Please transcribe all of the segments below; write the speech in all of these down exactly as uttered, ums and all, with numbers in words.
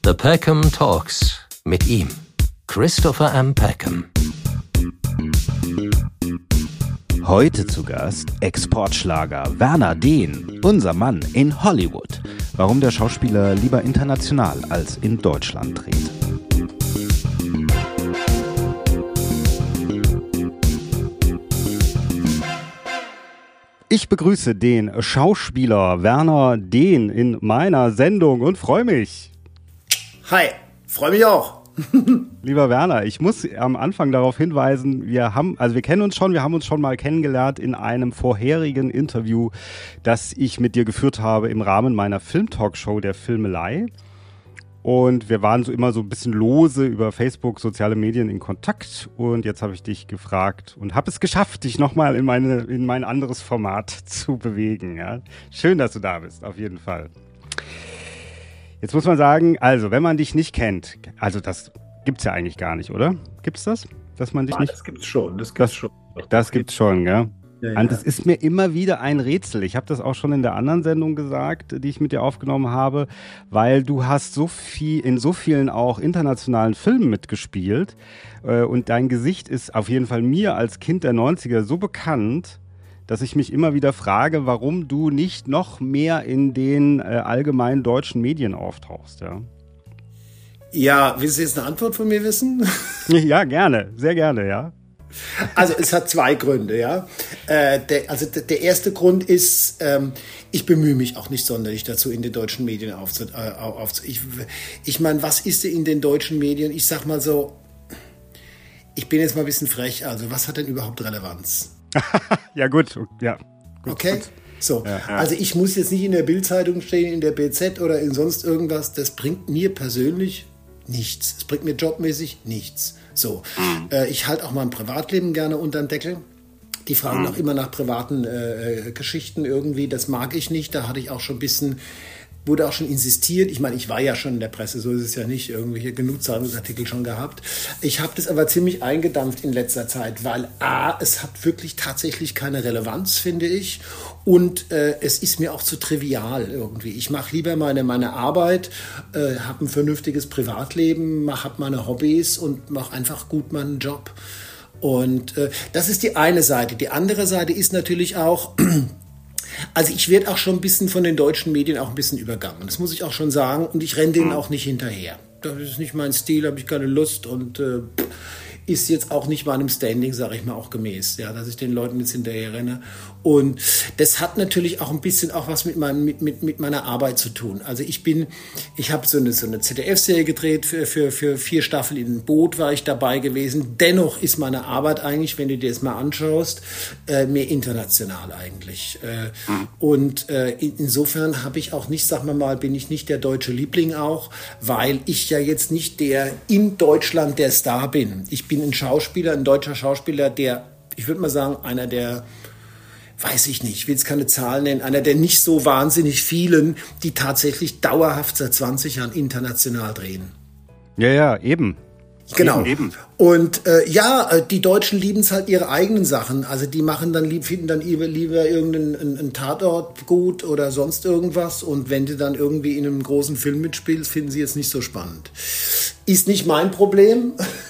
The Peckham Talks mit ihm, Christopher M. Peckham. Heute zu Gast Exportschlager Werner Dehn, unser Mann in Hollywood. Warum der Schauspieler lieber international als in Deutschland dreht. Ich begrüße den Schauspieler Werner Dehn in meiner Sendung und freue mich. Hi, freue mich auch. Lieber Werner, ich muss am Anfang darauf hinweisen, wir haben, also wir kennen uns schon, wir haben uns schon mal kennengelernt in einem vorherigen Interview, das ich mit dir geführt habe im Rahmen meiner Film-Talkshow der Filmelei. Und wir waren so immer so ein bisschen lose über Facebook, soziale Medien in Kontakt. Und jetzt habe ich dich gefragt und habe es geschafft, dich nochmal in meine, in mein anderes Format zu bewegen. Ja? Schön, dass du da bist, auf jeden Fall. Jetzt muss man sagen, also wenn man dich nicht kennt, also das gibt's ja eigentlich gar nicht, oder? Gibt's das? Dass man dich ah, nicht. Das gibt's schon, das das, gibt's schon. Das, das gibt's schon, ja. Ja, ja. Und das ist mir immer wieder ein Rätsel. Ich habe das auch schon in der anderen Sendung gesagt, die ich mit dir aufgenommen habe, weil du hast so viel in so vielen auch internationalen Filmen mitgespielt äh, und dein Gesicht ist auf jeden Fall mir als Kind der neunziger so bekannt, dass ich mich immer wieder frage, warum du nicht noch mehr in den äh, allgemeinen deutschen Medien auftauchst. Ja, ja, willst du jetzt eine Antwort von mir wissen? Ja, gerne, sehr gerne, ja. Also es hat zwei Gründe, ja. Äh, der, also der, der erste Grund ist, ähm, ich bemühe mich auch nicht sonderlich dazu, in den deutschen Medien aufzu... Äh, aufzu ich ich meine, was ist denn in den deutschen Medien? Ich sag mal so, ich bin jetzt mal ein bisschen frech, also was hat denn überhaupt Relevanz? Ja gut, ja. Gut, okay, gut. So. Ja, ja. Also ich muss jetzt nicht in der Bild-Zeitung stehen, in der B Z oder in sonst irgendwas. Das bringt mir persönlich nichts. Es bringt mir jobmäßig nichts. So. Mhm. Äh, ich halte auch mein Privatleben gerne unter den Deckel. Die fragen mhm. auch immer nach privaten äh, Geschichten irgendwie. Das mag ich nicht. Da hatte ich auch schon ein bisschen... Wurde auch schon insistiert. Ich meine, ich war ja schon in der Presse, so ist es ja nicht. Irgendwelche genug Zeitungsartikel schon gehabt. Ich habe das aber ziemlich eingedampft in letzter Zeit, weil A, es hat wirklich tatsächlich keine Relevanz, finde ich. Und äh, es ist mir auch zu trivial irgendwie. Ich mache lieber meine, meine Arbeit, äh, habe ein vernünftiges Privatleben, habe meine Hobbys und mache einfach gut meinen Job. Und äh, das ist die eine Seite. Die andere Seite ist natürlich auch... Also ich werde auch schon ein bisschen von den deutschen Medien auch ein bisschen übergangen. Das muss ich auch schon sagen. Und ich renne denen auch nicht hinterher. Das ist nicht mein Stil, habe ich keine Lust und äh, ist jetzt auch nicht meinem Standing, sage ich mal, auch gemäß, ja, dass ich den Leuten jetzt hinterher renne. Und das hat natürlich auch ein bisschen auch was mit, meinem, mit, mit, mit meiner Arbeit zu tun. Also ich bin, ich habe so eine, so eine Z D F-Serie gedreht, für, für, für vier Staffeln in Boot war ich dabei gewesen. Dennoch ist meine Arbeit eigentlich, wenn du dir das mal anschaust, äh, mehr international eigentlich. Äh, mhm. Und äh, in, insofern habe ich auch nicht, sagen wir mal, bin ich nicht der deutsche Liebling auch, weil ich ja jetzt nicht der in Deutschland der Star bin. Ich bin ein Schauspieler, ein deutscher Schauspieler, der, ich würde mal sagen, einer der, weiß ich nicht, ich will jetzt keine Zahlen nennen, einer der nicht so wahnsinnig vielen, die tatsächlich dauerhaft seit zwanzig Jahren international drehen. Ja, ja, eben. Genau. Eben. Und äh, ja, die Deutschen lieben es halt ihre eigenen Sachen. Also die machen dann lieb, finden dann lieber, lieber irgendeinen einen, einen Tatort gut oder sonst irgendwas. Und wenn du dann irgendwie in einem großen Film mitspielst, finden sie jetzt nicht so spannend. Ist nicht mein Problem,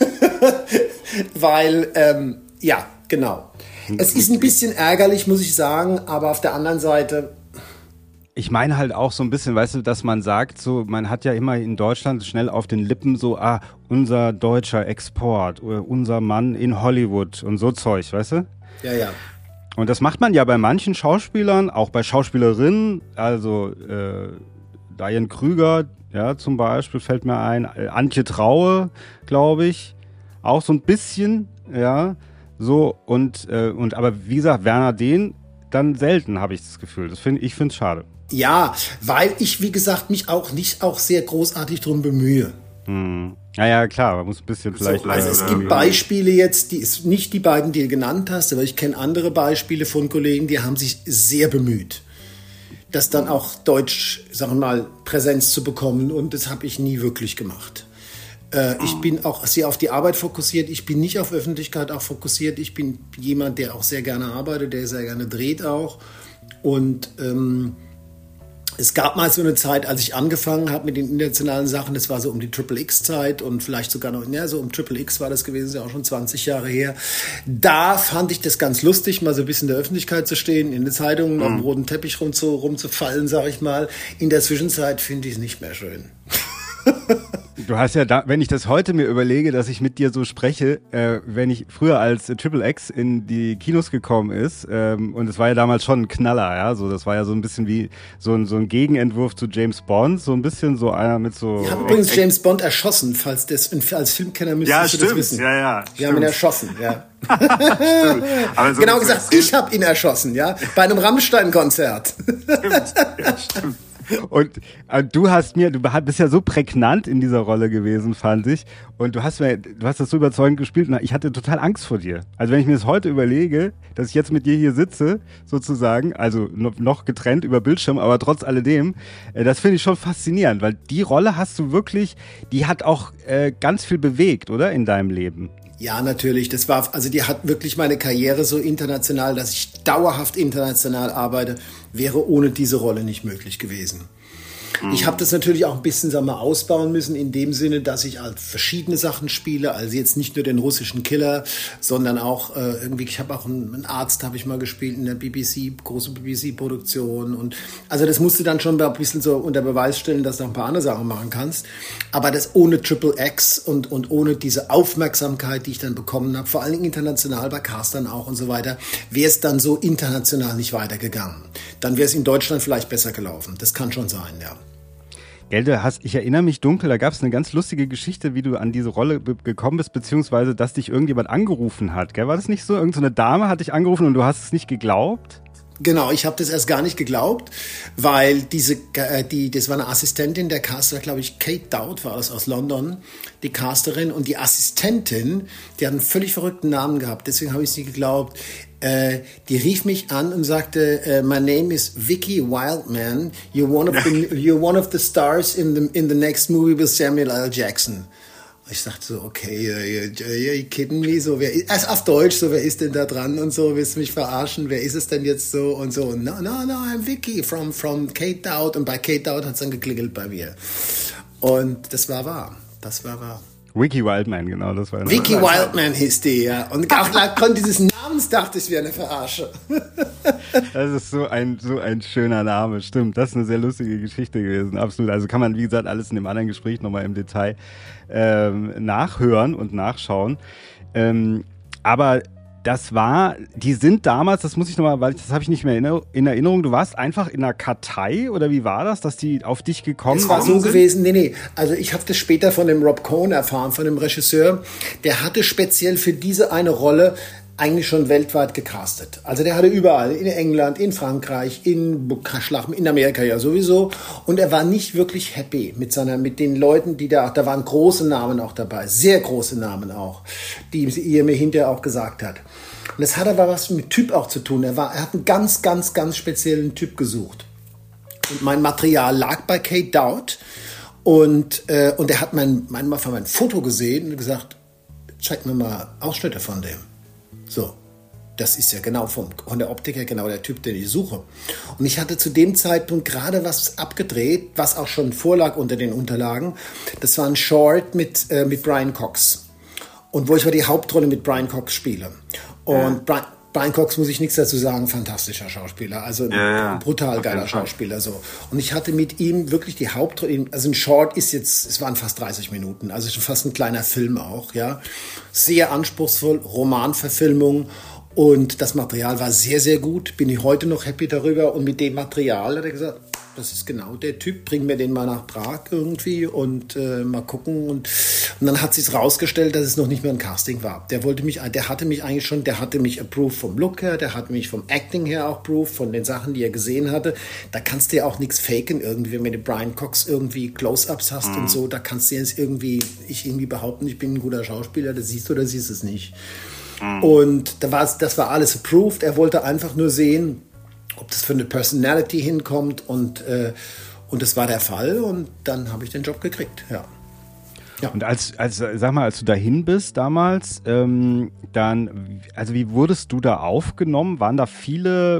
weil, ähm, ja, genau. Es ist ein bisschen ärgerlich, muss ich sagen, aber auf der anderen Seite... Ich meine halt auch so ein bisschen, weißt du, dass man sagt, so, man hat ja immer in Deutschland schnell auf den Lippen so, ah, unser deutscher Export, oder unser Mann in Hollywood und so Zeug, weißt du? Ja, ja. Und das macht man ja bei manchen Schauspielern, auch bei Schauspielerinnen, also äh, Diane Krüger, ja, zum Beispiel fällt mir ein, äh, Antje Traue, glaube ich, auch so ein bisschen, ja, so und, äh, und aber wie gesagt, Werner Dehn dann selten, habe ich das Gefühl. Das find, ich finde es schade. Ja, weil ich, wie gesagt, mich auch nicht auch sehr großartig drum bemühe. Hm. Ja, ja, klar, man muss ein bisschen vielleicht... So, also es gibt Beispiele jetzt, die ist nicht die beiden, die du genannt hast, aber ich kenne andere Beispiele von Kollegen, die haben sich sehr bemüht, das dann auch deutsch, sagen wir mal, Präsenz zu bekommen und das habe ich nie wirklich gemacht. Äh, ich bin auch sehr auf die Arbeit fokussiert, ich bin nicht auf Öffentlichkeit auch fokussiert, ich bin jemand, der auch sehr gerne arbeitet, der sehr gerne dreht auch und... Ähm, Es gab mal so eine Zeit, als ich angefangen habe mit den internationalen Sachen, das war so um die Triple X-Zeit und vielleicht sogar noch, ja, so um Triple X war das gewesen, ist ja auch schon zwanzig Jahre her. Da fand ich das ganz lustig, mal so ein bisschen in der Öffentlichkeit zu stehen, in den Zeitungen, mhm. auf dem roten Teppich rumzu, rumzufallen, sag ich mal. In der Zwischenzeit finde ich es nicht mehr schön. Du hast ja, da, wenn ich das heute mir überlege, dass ich mit dir so spreche, äh, wenn ich früher als äh, Triple X in die Kinos gekommen ist, ähm, und es war ja damals schon ein Knaller, ja, so, das war ja so ein bisschen wie so ein, so ein Gegenentwurf zu James Bond, so ein bisschen so einer mit so... Wir haben übrigens James Bond erschossen, falls das, als Filmkenner müsstest ja, du das wissen. Ja, ja, Wir haben ihn erschossen, ja. Aber so genau gesagt, ich habe ihn erschossen, ja, bei einem Rammstein-Konzert. Stimmt, ja, stimmt. Und äh, du hast mir, du bist ja so prägnant in dieser Rolle gewesen, fand ich. Und du hast mir, du hast das so überzeugend gespielt. Und ich hatte total Angst vor dir. Also wenn ich mir das heute überlege, dass ich jetzt mit dir hier sitze, sozusagen, also noch getrennt über Bildschirm, aber trotz alledem, äh, das finde ich schon faszinierend, weil die Rolle hast du wirklich, die hat auch äh, ganz viel bewegt, oder, in deinem Leben? Ja, natürlich. Das war, also die hat wirklich meine Karriere so international, dass ich dauerhaft international arbeite, wäre ohne diese Rolle nicht möglich gewesen. Mhm. Ich habe das natürlich auch ein bisschen, sagen wir, ausbauen müssen, in dem Sinne, dass ich halt verschiedene Sachen spiele, also jetzt nicht nur den russischen Killer, sondern auch äh, irgendwie, ich habe auch einen, einen Arzt, habe ich mal gespielt in der B B C, große B B C-Produktion und also das musst du dann schon ein bisschen so unter Beweis stellen, dass du noch ein paar andere Sachen machen kannst, aber das ohne Triple X und, und ohne diese Aufmerksamkeit, die ich dann bekommen habe, vor allen Dingen international bei Castern auch und so weiter, wäre es dann so international nicht weitergegangen. Dann wäre es in Deutschland vielleicht besser gelaufen. Das kann schon sein, ja. Gell, du hast, ich erinnere mich dunkel, da gab es eine ganz lustige Geschichte, wie du an diese Rolle be- gekommen bist, beziehungsweise, dass dich irgendjemand angerufen hat, gell? War das nicht so? Irgend so eine Dame hat dich angerufen und du hast es nicht geglaubt? Genau, ich habe das erst gar nicht geglaubt, weil diese, äh, die, das war eine Assistentin der Caster, glaube ich, Kate Dowd war das aus London, die Casterin, und die Assistentin, die hat einen völlig verrückten Namen gehabt, deswegen habe ich sie geglaubt. Äh, die rief mich an und sagte, uh, my name is Vicky Wildman, you're one of the, you're one of the stars in the, in the next movie with Samuel L. Jackson. Ich dachte so, okay, you, you, you kidding me? So, wer ist, also auf Deutsch, so, wer ist denn da dran und so, willst du mich verarschen? Wer ist es denn jetzt so und so? No, no, no, I'm Vicky from, from Kate Dowd. Und bei Kate Dowd hat es dann geklingelt bei mir. Und das war wahr. Das war wahr. Vicky Wildman, genau, das war Vicky Wildman hieß die, ja. Und auch aufgrund dieses Namens dachte ich, es wäre eine Verarsche. Das ist so ein, so ein schöner Name, stimmt. Das ist eine sehr lustige Geschichte gewesen, absolut. Also kann man, wie gesagt, alles in dem anderen Gespräch nochmal im Detail ähm, nachhören und nachschauen. Ähm, aber das war, die sind damals, das muss ich nochmal, weil das habe ich nicht mehr in Erinnerung, du warst einfach in einer Kartei oder wie war das, dass die auf dich gekommen sind? Es war so gewesen, nee, nee, also ich habe das später von dem Rob Cohen erfahren, von dem Regisseur, der hatte speziell für diese eine Rolle eigentlich schon weltweit gecastet. Also der hatte überall, in England, in Frankreich, in in Amerika ja sowieso. Und er war nicht wirklich happy mit seiner, mit den Leuten, die da, da waren große Namen auch dabei, sehr große Namen auch, die er mir hinterher auch gesagt hat. Und das hat aber was mit Typ auch zu tun. Er war, er hat einen ganz, ganz, ganz speziellen Typ gesucht. Und mein Material lag bei Kate Dowd. Und, äh, und er hat mein, mein, mein, mein Foto gesehen und gesagt, zeig mir mal Ausschnitte von dem. So, das ist ja genau vom, von der Optik her genau der Typ, den ich suche. Und ich hatte zu dem Zeitpunkt gerade was abgedreht, was auch schon vorlag unter den Unterlagen. Das war ein Short mit, äh, mit Brian Cox. Und wo ich mal die Hauptrolle mit Brian Cox spiele. Und ja. Brian, Brian Cox, muss ich nichts dazu sagen, fantastischer Schauspieler, also ja, ja. brutal geiler Schauspieler. So. Und ich hatte mit ihm wirklich die Hauptrolle, also ein Short ist jetzt, es waren fast dreißig Minuten, also schon fast ein kleiner Film auch, ja. Sehr anspruchsvoll, Romanverfilmung, und das Material war sehr, sehr gut, bin ich heute noch happy darüber, und mit dem Material hat er gesagt, das ist genau der Typ, bring mir den mal nach Prag irgendwie und äh, mal gucken. Und, und dann hat sich's rausgestellt, dass es noch nicht mehr ein Casting war. Der wollte mich, der hatte mich eigentlich schon, der hatte mich approved vom Look her, der hatte mich vom Acting her auch approved, von den Sachen, die er gesehen hatte. Da kannst du ja auch nichts faken irgendwie, wenn du Brian Cox irgendwie Close-Ups hast mhm. und so, da kannst du jetzt irgendwie, ich irgendwie behaupten, ich bin ein guter Schauspieler, das siehst du oder siehst es nicht. Mhm. Und da war's, das war alles approved, er wollte einfach nur sehen, ob das für eine Personality hinkommt, und, äh, und das war der Fall, und dann habe ich den Job gekriegt, ja. Ja. Und als, als, sag mal, als du dahin bist damals, ähm, dann, also wie wurdest du da aufgenommen? Waren da viele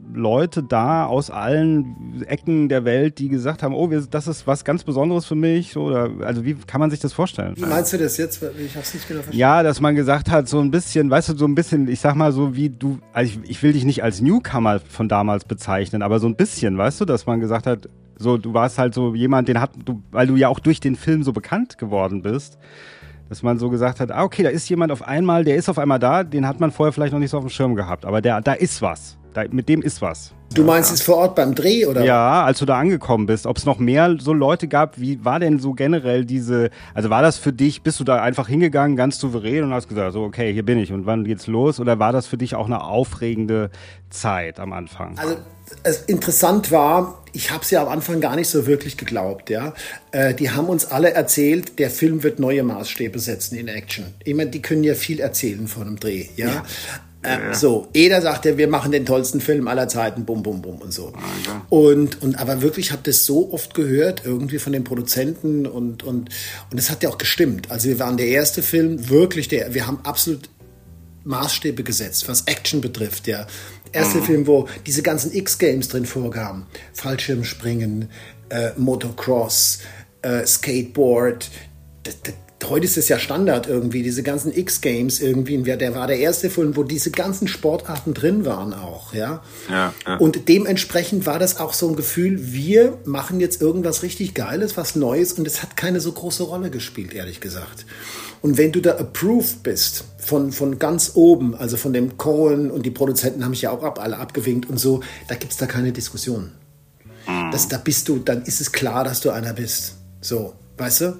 Leute da aus allen Ecken der Welt, die gesagt haben, oh, wir, das ist was ganz Besonderes für mich? Oder, also wie kann man sich das vorstellen? Wie meinst du das jetzt? Ich hab's nicht genau verstanden. Ja, dass man gesagt hat, so ein bisschen, weißt du, so ein bisschen, ich sag mal so wie du, also ich, ich will dich nicht als Newcomer von damals bezeichnen, aber so ein bisschen, weißt du, dass man gesagt hat, so, du warst halt so jemand, den hat, du, weil du ja auch durch den Film so bekannt geworden bist, dass man so gesagt hat, ah, okay, da ist jemand auf einmal, der ist auf einmal da, den hat man vorher vielleicht noch nicht so auf dem Schirm gehabt, aber der, da ist was. Da, mit dem ist was. Du meinst ja. Jetzt vor Ort beim Dreh, oder? Ja, als du da angekommen bist. Ob es noch mehr so Leute gab, wie war denn so generell diese, also war das für dich, bist du da einfach hingegangen, ganz souverän und hast gesagt, so okay, hier bin ich und wann geht's los? Oder war das für dich auch eine aufregende Zeit am Anfang? Also es interessant war, ich habe es ja am Anfang gar nicht so wirklich geglaubt. Ja, äh, die haben uns alle erzählt, der Film wird neue Maßstäbe setzen in Action. Ich meine, die können ja viel erzählen von einem Dreh. Ja. ja. Äh, so, jeder sagt ja, wir machen den tollsten Film aller Zeiten, bum, bum, bum und so. Ja. Und, und aber wirklich, ich habe das so oft gehört, irgendwie von den Produzenten und, und, und es hat ja auch gestimmt. Also wir waren der erste Film, wirklich der, wir haben absolut Maßstäbe gesetzt, was Action betrifft, ja. Erste mhm. Film, wo diese ganzen X-Games drin vorkamen. Fallschirmspringen, äh, Motocross, äh, Skateboard, das, das, heute ist es ja Standard irgendwie, diese ganzen X-Games irgendwie, der war der erste Film, wo diese ganzen Sportarten drin waren auch, ja? Ja, ja. Und dementsprechend war das auch so ein Gefühl, wir machen jetzt irgendwas richtig Geiles, was Neues und es hat keine so große Rolle gespielt, ehrlich gesagt. Und wenn du da approved bist, von, von ganz oben, also von dem Cohen und die Produzenten haben mich ja auch ab, alle abgewinkt und so, da gibt's da keine Diskussion. Mhm. Das, da bist du, dann ist es klar, dass du einer bist. So, weißt du?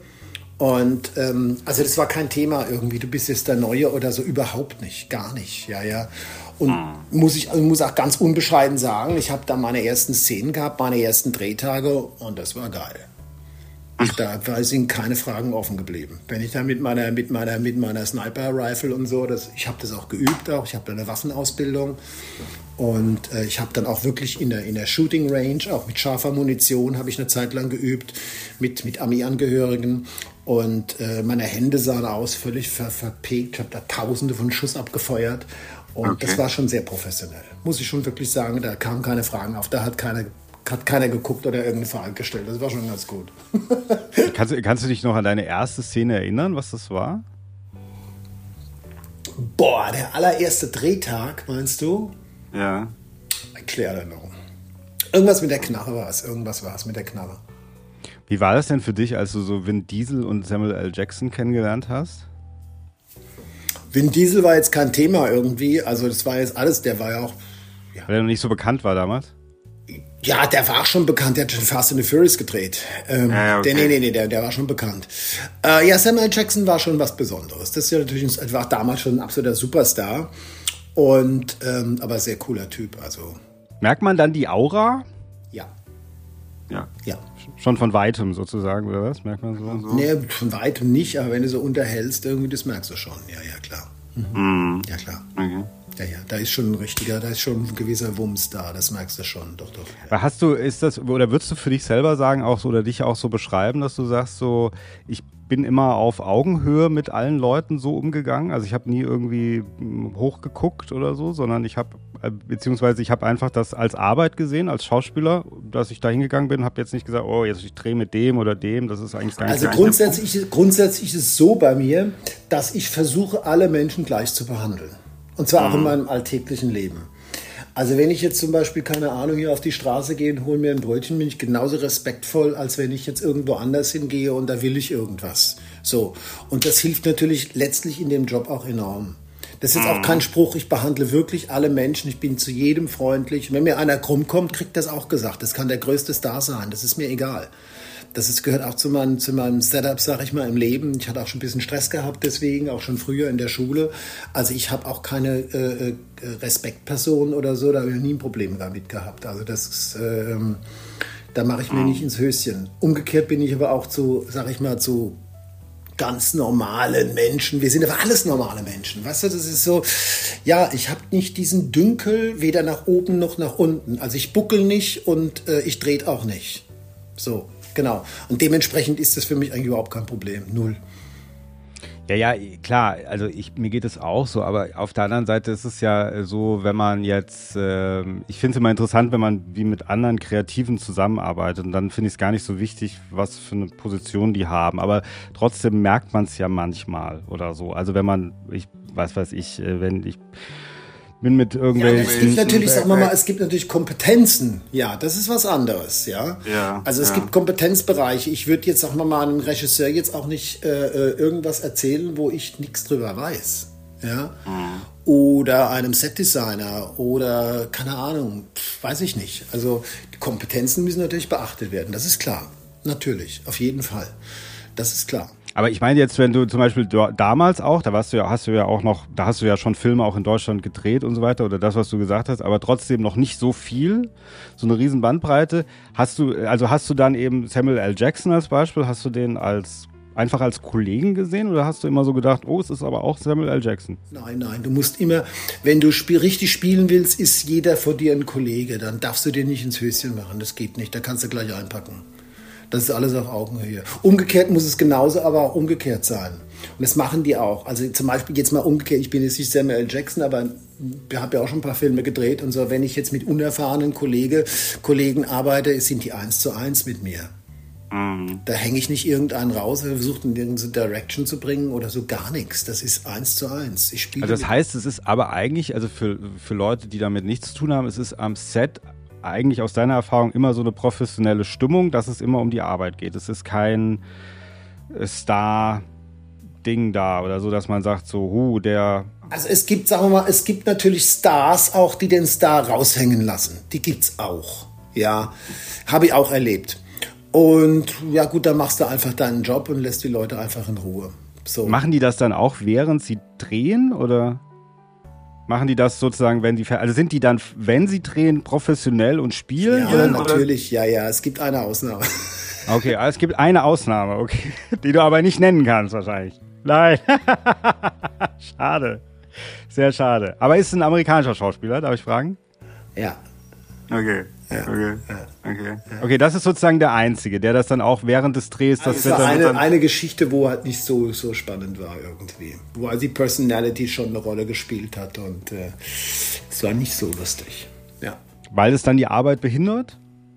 Und ähm, also das war kein Thema irgendwie, du bist jetzt der Neue oder so, überhaupt nicht, gar nicht, ja, ja. Und mhm. muss ich also muss auch ganz unbescheiden sagen, ich habe da meine ersten Szenen gehabt, meine ersten Drehtage und das war geil. Da sind keine Fragen offen geblieben. Wenn ich da mit meiner mit meiner mit meiner Sniper Rifle und so, das, ich habe das auch geübt, auch ich habe da eine Waffenausbildung und äh, ich habe dann auch wirklich in der in der Shooting Range auch mit scharfer Munition habe ich eine Zeit lang geübt mit mit Armeeangehörigen und äh, meine Hände sahen aus völlig ver, verpegt. Ich habe da Tausende von Schuss abgefeuert und okay. Das war schon sehr professionell. Muss ich schon wirklich sagen, da kamen keine Fragen auf, da hat keine Hat keiner geguckt oder irgendeine Frage gestellt. Das war schon ganz gut. kannst, kannst du dich noch an deine erste Szene erinnern, was das war? Boah, der allererste Drehtag, meinst du? Ja. Clear Erinnerung. Irgendwas mit der Knarre war es. Irgendwas war es mit der Knarre. Wie war das denn für dich, als du so Vin Diesel und Samuel L. Jackson kennengelernt hast? Vin Diesel war jetzt kein Thema irgendwie. Also das war jetzt alles, der war ja auch... Ja. Weil er noch nicht so bekannt war damals? Ja, der war schon bekannt, der hat schon Fast and the Furious gedreht. Ähm, ja, okay. der, nee, nee, nee, der, der war schon bekannt. Äh, ja, Samuel Jackson war schon was Besonderes. Das ist ja natürlich ein, war damals schon ein absoluter Superstar. Und, ähm, aber sehr cooler Typ, also. Merkt man dann die Aura? Ja. Ja. Ja. Schon von Weitem sozusagen, oder was? Merkt man so? so? Nee, von Weitem nicht, aber wenn du so unterhältst, irgendwie, das merkst du schon. Ja, ja, klar. Mhm. Mhm. Ja, klar. Mhm. Ja, ja, da ist schon ein richtiger, da ist schon ein gewisser Wumms da, das merkst du schon, doch, doch. Ja. Hast du, ist das, oder würdest du für dich selber sagen, auch so, oder dich auch so beschreiben, dass du sagst, so, ich bin immer auf Augenhöhe mit allen Leuten so umgegangen, also ich habe nie irgendwie hochgeguckt oder so, sondern ich habe, beziehungsweise ich habe einfach das als Arbeit gesehen, als Schauspieler, dass ich da hingegangen bin, habe jetzt nicht gesagt, oh, jetzt ich drehe mit dem oder dem, das ist eigentlich gar nicht. Also grundsätzlich, grundsätzlich ist es so bei mir, dass ich versuche, alle Menschen gleich zu behandeln. Und zwar auch in meinem alltäglichen Leben. Also wenn ich jetzt zum Beispiel, keine Ahnung, hier auf die Straße gehe und hole mir ein Brötchen, bin ich genauso respektvoll, als wenn ich jetzt irgendwo anders hingehe und da will ich irgendwas. So. Und das hilft natürlich letztlich in dem Job auch enorm. Das ist jetzt auch kein Spruch, ich behandle wirklich alle Menschen, ich bin zu jedem freundlich. Und wenn mir einer krumm kommt, kriegt das auch gesagt. Das kann der größte Star sein, das ist mir egal. Das ist, gehört auch zu meinem, zu meinem Setup, sag ich mal, im Leben. Ich hatte auch schon ein bisschen Stress gehabt deswegen, auch schon früher in der Schule. Also ich habe auch keine äh, Respektperson oder so, da habe ich nie ein Problem damit gehabt. Also das ist, äh, da mache ich mir nicht ins Höschen. Umgekehrt bin ich aber auch zu, sag ich mal, zu ganz normalen Menschen. Wir sind aber alles normale Menschen. Weißt du, das ist so, ja, ich habe nicht diesen Dünkel, weder nach oben noch nach unten. Also ich buckel nicht und äh, ich drehe auch nicht. So. Genau. Und dementsprechend ist das für mich eigentlich überhaupt kein Problem. Null. Ja, ja, klar, also ich, mir geht es auch so, aber auf der anderen Seite ist es ja so, wenn man jetzt, äh, ich finde es immer interessant, wenn man wie mit anderen Kreativen zusammenarbeitet, und dann finde ich es gar nicht so wichtig, was für eine Position die haben, aber trotzdem merkt man es ja manchmal oder so. Also wenn man, ich was weiß ich, wenn ich bin mit irgendwelchen... Ja, es gibt natürlich, sagen wir mal, es gibt natürlich Kompetenzen. Ja, das ist was anderes, ja. ja also es ja. gibt Kompetenzbereiche. Ich würde jetzt, sagen wir mal, einem Regisseur jetzt auch nicht äh, irgendwas erzählen, wo ich nichts drüber weiß. Ja. Mhm. Oder einem Setdesigner oder, keine Ahnung, weiß ich nicht. Also die Kompetenzen müssen natürlich beachtet werden. Das ist klar. Natürlich, auf jeden Fall. Das ist klar. Aber ich meine jetzt, wenn du zum Beispiel damals auch, da warst du ja, hast du ja auch noch, da hast du ja schon Filme auch in Deutschland gedreht und so weiter oder das, was du gesagt hast, aber trotzdem noch nicht so viel, so eine riesen Bandbreite. Hast du, also hast du dann eben Samuel L. Jackson als Beispiel, hast du den als einfach als Kollegen gesehen oder hast du immer so gedacht, oh, es ist aber auch Samuel L. Jackson? Nein, nein, du musst immer, wenn du spiel, richtig spielen willst, ist jeder vor dir ein Kollege, dann darfst du dir nicht ins Höschen machen, das geht nicht, da kannst du gleich einpacken. Das ist alles auf Augenhöhe. Umgekehrt muss es genauso, aber auch umgekehrt sein. Und das machen die auch. Also zum Beispiel jetzt mal umgekehrt, ich bin jetzt nicht Samuel L. Jackson, aber ich habe ja auch schon ein paar Filme gedreht und so. Wenn ich jetzt mit unerfahrenen Kollege, Kollegen arbeite, sind die eins zu eins mit mir. Mhm. Da hänge ich nicht irgendeinen raus, der versucht in irgendeine Direction zu bringen oder so, gar nichts. Das ist eins zu eins. Ich spiele. Also das heißt, es ist aber eigentlich, also für, für Leute, die damit nichts zu tun haben, es ist am Set eigentlich aus deiner Erfahrung immer so eine professionelle Stimmung, dass es immer um die Arbeit geht. Es ist kein Star-Ding da oder so, dass man sagt so, hu, der... Also es gibt, sagen wir mal, es gibt natürlich Stars auch, die den Star raushängen lassen. Die gibt's auch. Ja, habe ich auch erlebt. Und ja gut, dann machst du einfach deinen Job und lässt die Leute einfach in Ruhe. So. Machen die das dann auch, während sie drehen oder... Machen die das sozusagen, wenn sie, also sind die dann, wenn sie drehen, professionell und spielen? Ja, natürlich, ja, ja, es gibt eine Ausnahme. Okay, es gibt eine Ausnahme, okay, die du aber nicht nennen kannst wahrscheinlich. Nein, schade, sehr schade. Aber ist es ein amerikanischer Schauspieler, darf ich fragen? Ja. Okay, okay, okay. Okay, das ist sozusagen der Einzige, der das dann auch während des Drehs... Das, das wird war dann eine, dann eine Geschichte, wo halt nicht so, so spannend war irgendwie. Wo also die Personality schon eine Rolle gespielt hat und äh, es war nicht so lustig. Ja. Weil es dann die Arbeit behindert?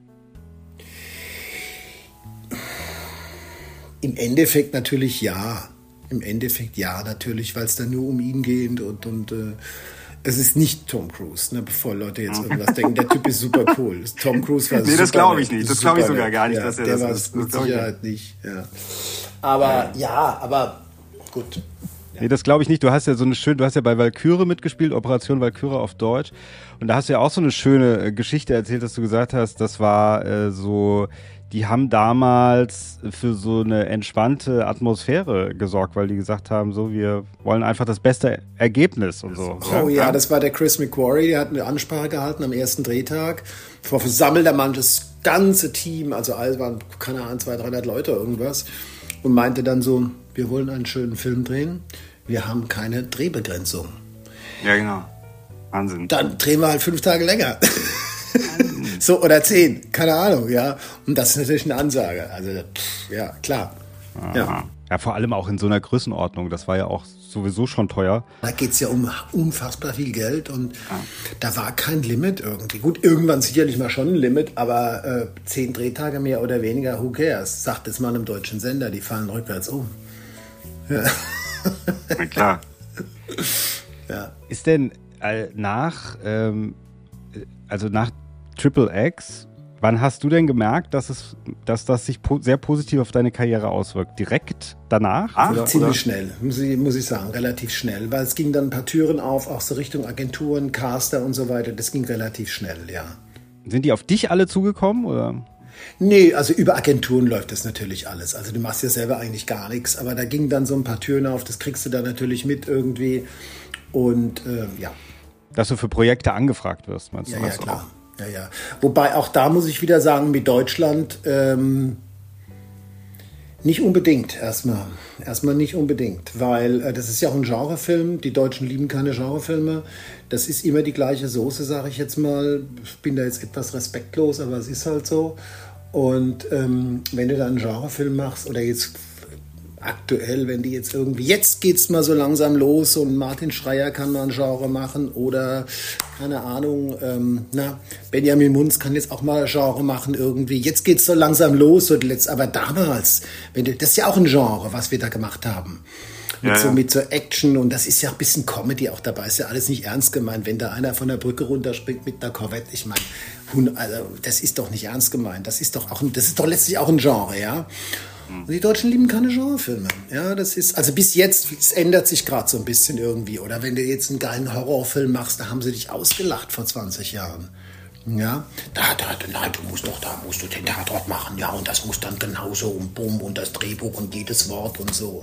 Im Endeffekt natürlich ja. Im Endeffekt ja, natürlich, weil es dann nur um ihn geht und... und äh, es ist nicht Tom Cruise, ne, bevor Leute jetzt irgendwas denken. Der Typ ist super cool. Tom Cruise war nee, super. Nee, das glaube ich nicht. Das glaube ich sogar gar nicht, ja, dass er der das war ist. mit Sicherheit nicht. Ja. Aber ja. ja, aber gut. Ja. Nee, das glaube ich nicht. Du hast ja so eine schöne, du hast ja bei Walküre mitgespielt, Operation Walküre auf Deutsch. Und da hast du ja auch so eine schöne Geschichte erzählt, dass du gesagt hast, das war äh, so, die haben damals für so eine entspannte Atmosphäre gesorgt, weil die gesagt haben, so, wir wollen einfach das beste Ergebnis und so. Oh ja, ja, das war der Chris McQuarrie, der hat eine Ansprache gehalten am ersten Drehtag. Vor versammelter Mann, das ganze Team, also alle waren, keine Ahnung, zweihundert, dreihundert Leute irgendwas. Und meinte dann so, wir wollen einen schönen Film drehen, wir haben keine Drehbegrenzung. Ja, genau. Wahnsinn. Dann drehen wir halt fünf Tage länger. So, oder zehn, keine Ahnung, ja. Und das ist natürlich eine Ansage. Also, pff, ja, klar. Ja. ja, vor allem auch in so einer Größenordnung. Das war ja auch sowieso schon teuer. Da geht es ja um unfassbar viel Geld und ja. Da war kein Limit irgendwie. Gut, irgendwann sicherlich mal schon ein Limit, aber äh, zehn Drehtage mehr oder weniger, who cares? Sagt es mal einem deutschen Sender, die fallen rückwärts um. Ja. Na klar. Ja. Ist denn äh, nach, ähm, also nach Triple X, wann hast du denn gemerkt, dass es, dass das sich po- sehr positiv auf deine Karriere auswirkt? Direkt danach? Ach, oder, ziemlich oder? schnell, muss ich, muss ich sagen, relativ schnell, weil es ging dann ein paar Türen auf, auch so Richtung Agenturen, Caster und so weiter, das ging relativ schnell, ja. Sind die auf dich alle zugekommen, oder? Nee, also über Agenturen läuft das natürlich alles. Also du machst ja selber eigentlich gar nichts, aber da gingen dann so ein paar Türen auf, das kriegst du dann natürlich mit irgendwie und äh, ja. Dass du für Projekte angefragt wirst, meinst du? Ja, ja, klar. Ja, ja. Wobei auch da muss ich wieder sagen, mit Deutschland ähm, nicht unbedingt erstmal. Erstmal nicht unbedingt, weil äh, das ist ja auch ein Genrefilm. Die Deutschen lieben keine Genrefilme. Das ist immer die gleiche Soße, sage ich jetzt mal. Ich bin da jetzt etwas respektlos, aber es ist halt so. Und ähm, wenn du da einen Genrefilm machst oder jetzt aktuell, wenn die jetzt irgendwie, jetzt geht's mal so langsam los und Martin Schreier kann mal ein Genre machen oder, keine Ahnung, ähm, na, Benjamin Munz kann jetzt auch mal ein Genre machen irgendwie. Jetzt geht's so langsam los, so die letzte, aber damals, wenn du, das ist ja auch ein Genre, was wir da gemacht haben. Mit, ja, so, ja. mit so Action und das ist ja auch ein bisschen Comedy auch dabei, ist ja alles nicht ernst gemeint, wenn da einer von der Brücke runterspringt mit einer Corvette, ich meine, also das ist doch nicht ernst gemeint, das ist doch auch, ein, das ist doch letztlich auch ein Genre, ja. Und die Deutschen lieben keine Genrefilme, ja, das ist, also bis jetzt, es ändert sich gerade so ein bisschen irgendwie, oder wenn du jetzt einen geilen Horrorfilm machst, da haben sie dich ausgelacht vor zwanzig Jahren. Ja, da, da, nein, du musst doch, da musst du den Tatort machen, ja, und das muss dann genauso und bumm und das Drehbuch und jedes Wort und so.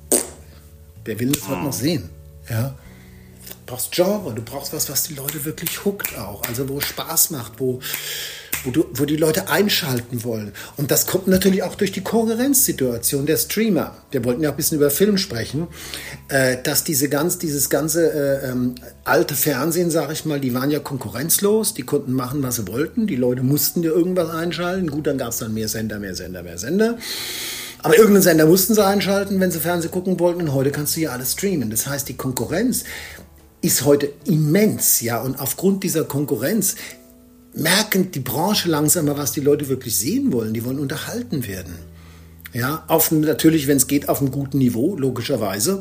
Wer will das heute noch sehen? Ja? Du brauchst Genre, du brauchst was, was die Leute wirklich hookt auch. Also wo es Spaß macht, wo, wo, du, wo die Leute einschalten wollen. Und das kommt natürlich auch durch die Konkurrenzsituation der Streamer. Wir wollten ja auch ein bisschen über Film sprechen. Äh, dass diese ganz, dieses ganze äh, ähm, alte Fernsehen, sag ich mal, die waren ja konkurrenzlos. Die konnten machen, was sie wollten. Die Leute mussten ja irgendwas einschalten. Gut, dann gab es dann mehr Sender, mehr Sender, mehr Sender. Aber irgendeinen Sender mussten sie einschalten, wenn sie Fernsehen gucken wollten. Und heute kannst du ja alles streamen. Das heißt, die Konkurrenz ist heute immens. Ja? Und aufgrund dieser Konkurrenz merken die Branche langsam mal, was die Leute wirklich sehen wollen. Die wollen unterhalten werden. Ja? Auf, natürlich, wenn es geht, auf einem guten Niveau, logischerweise.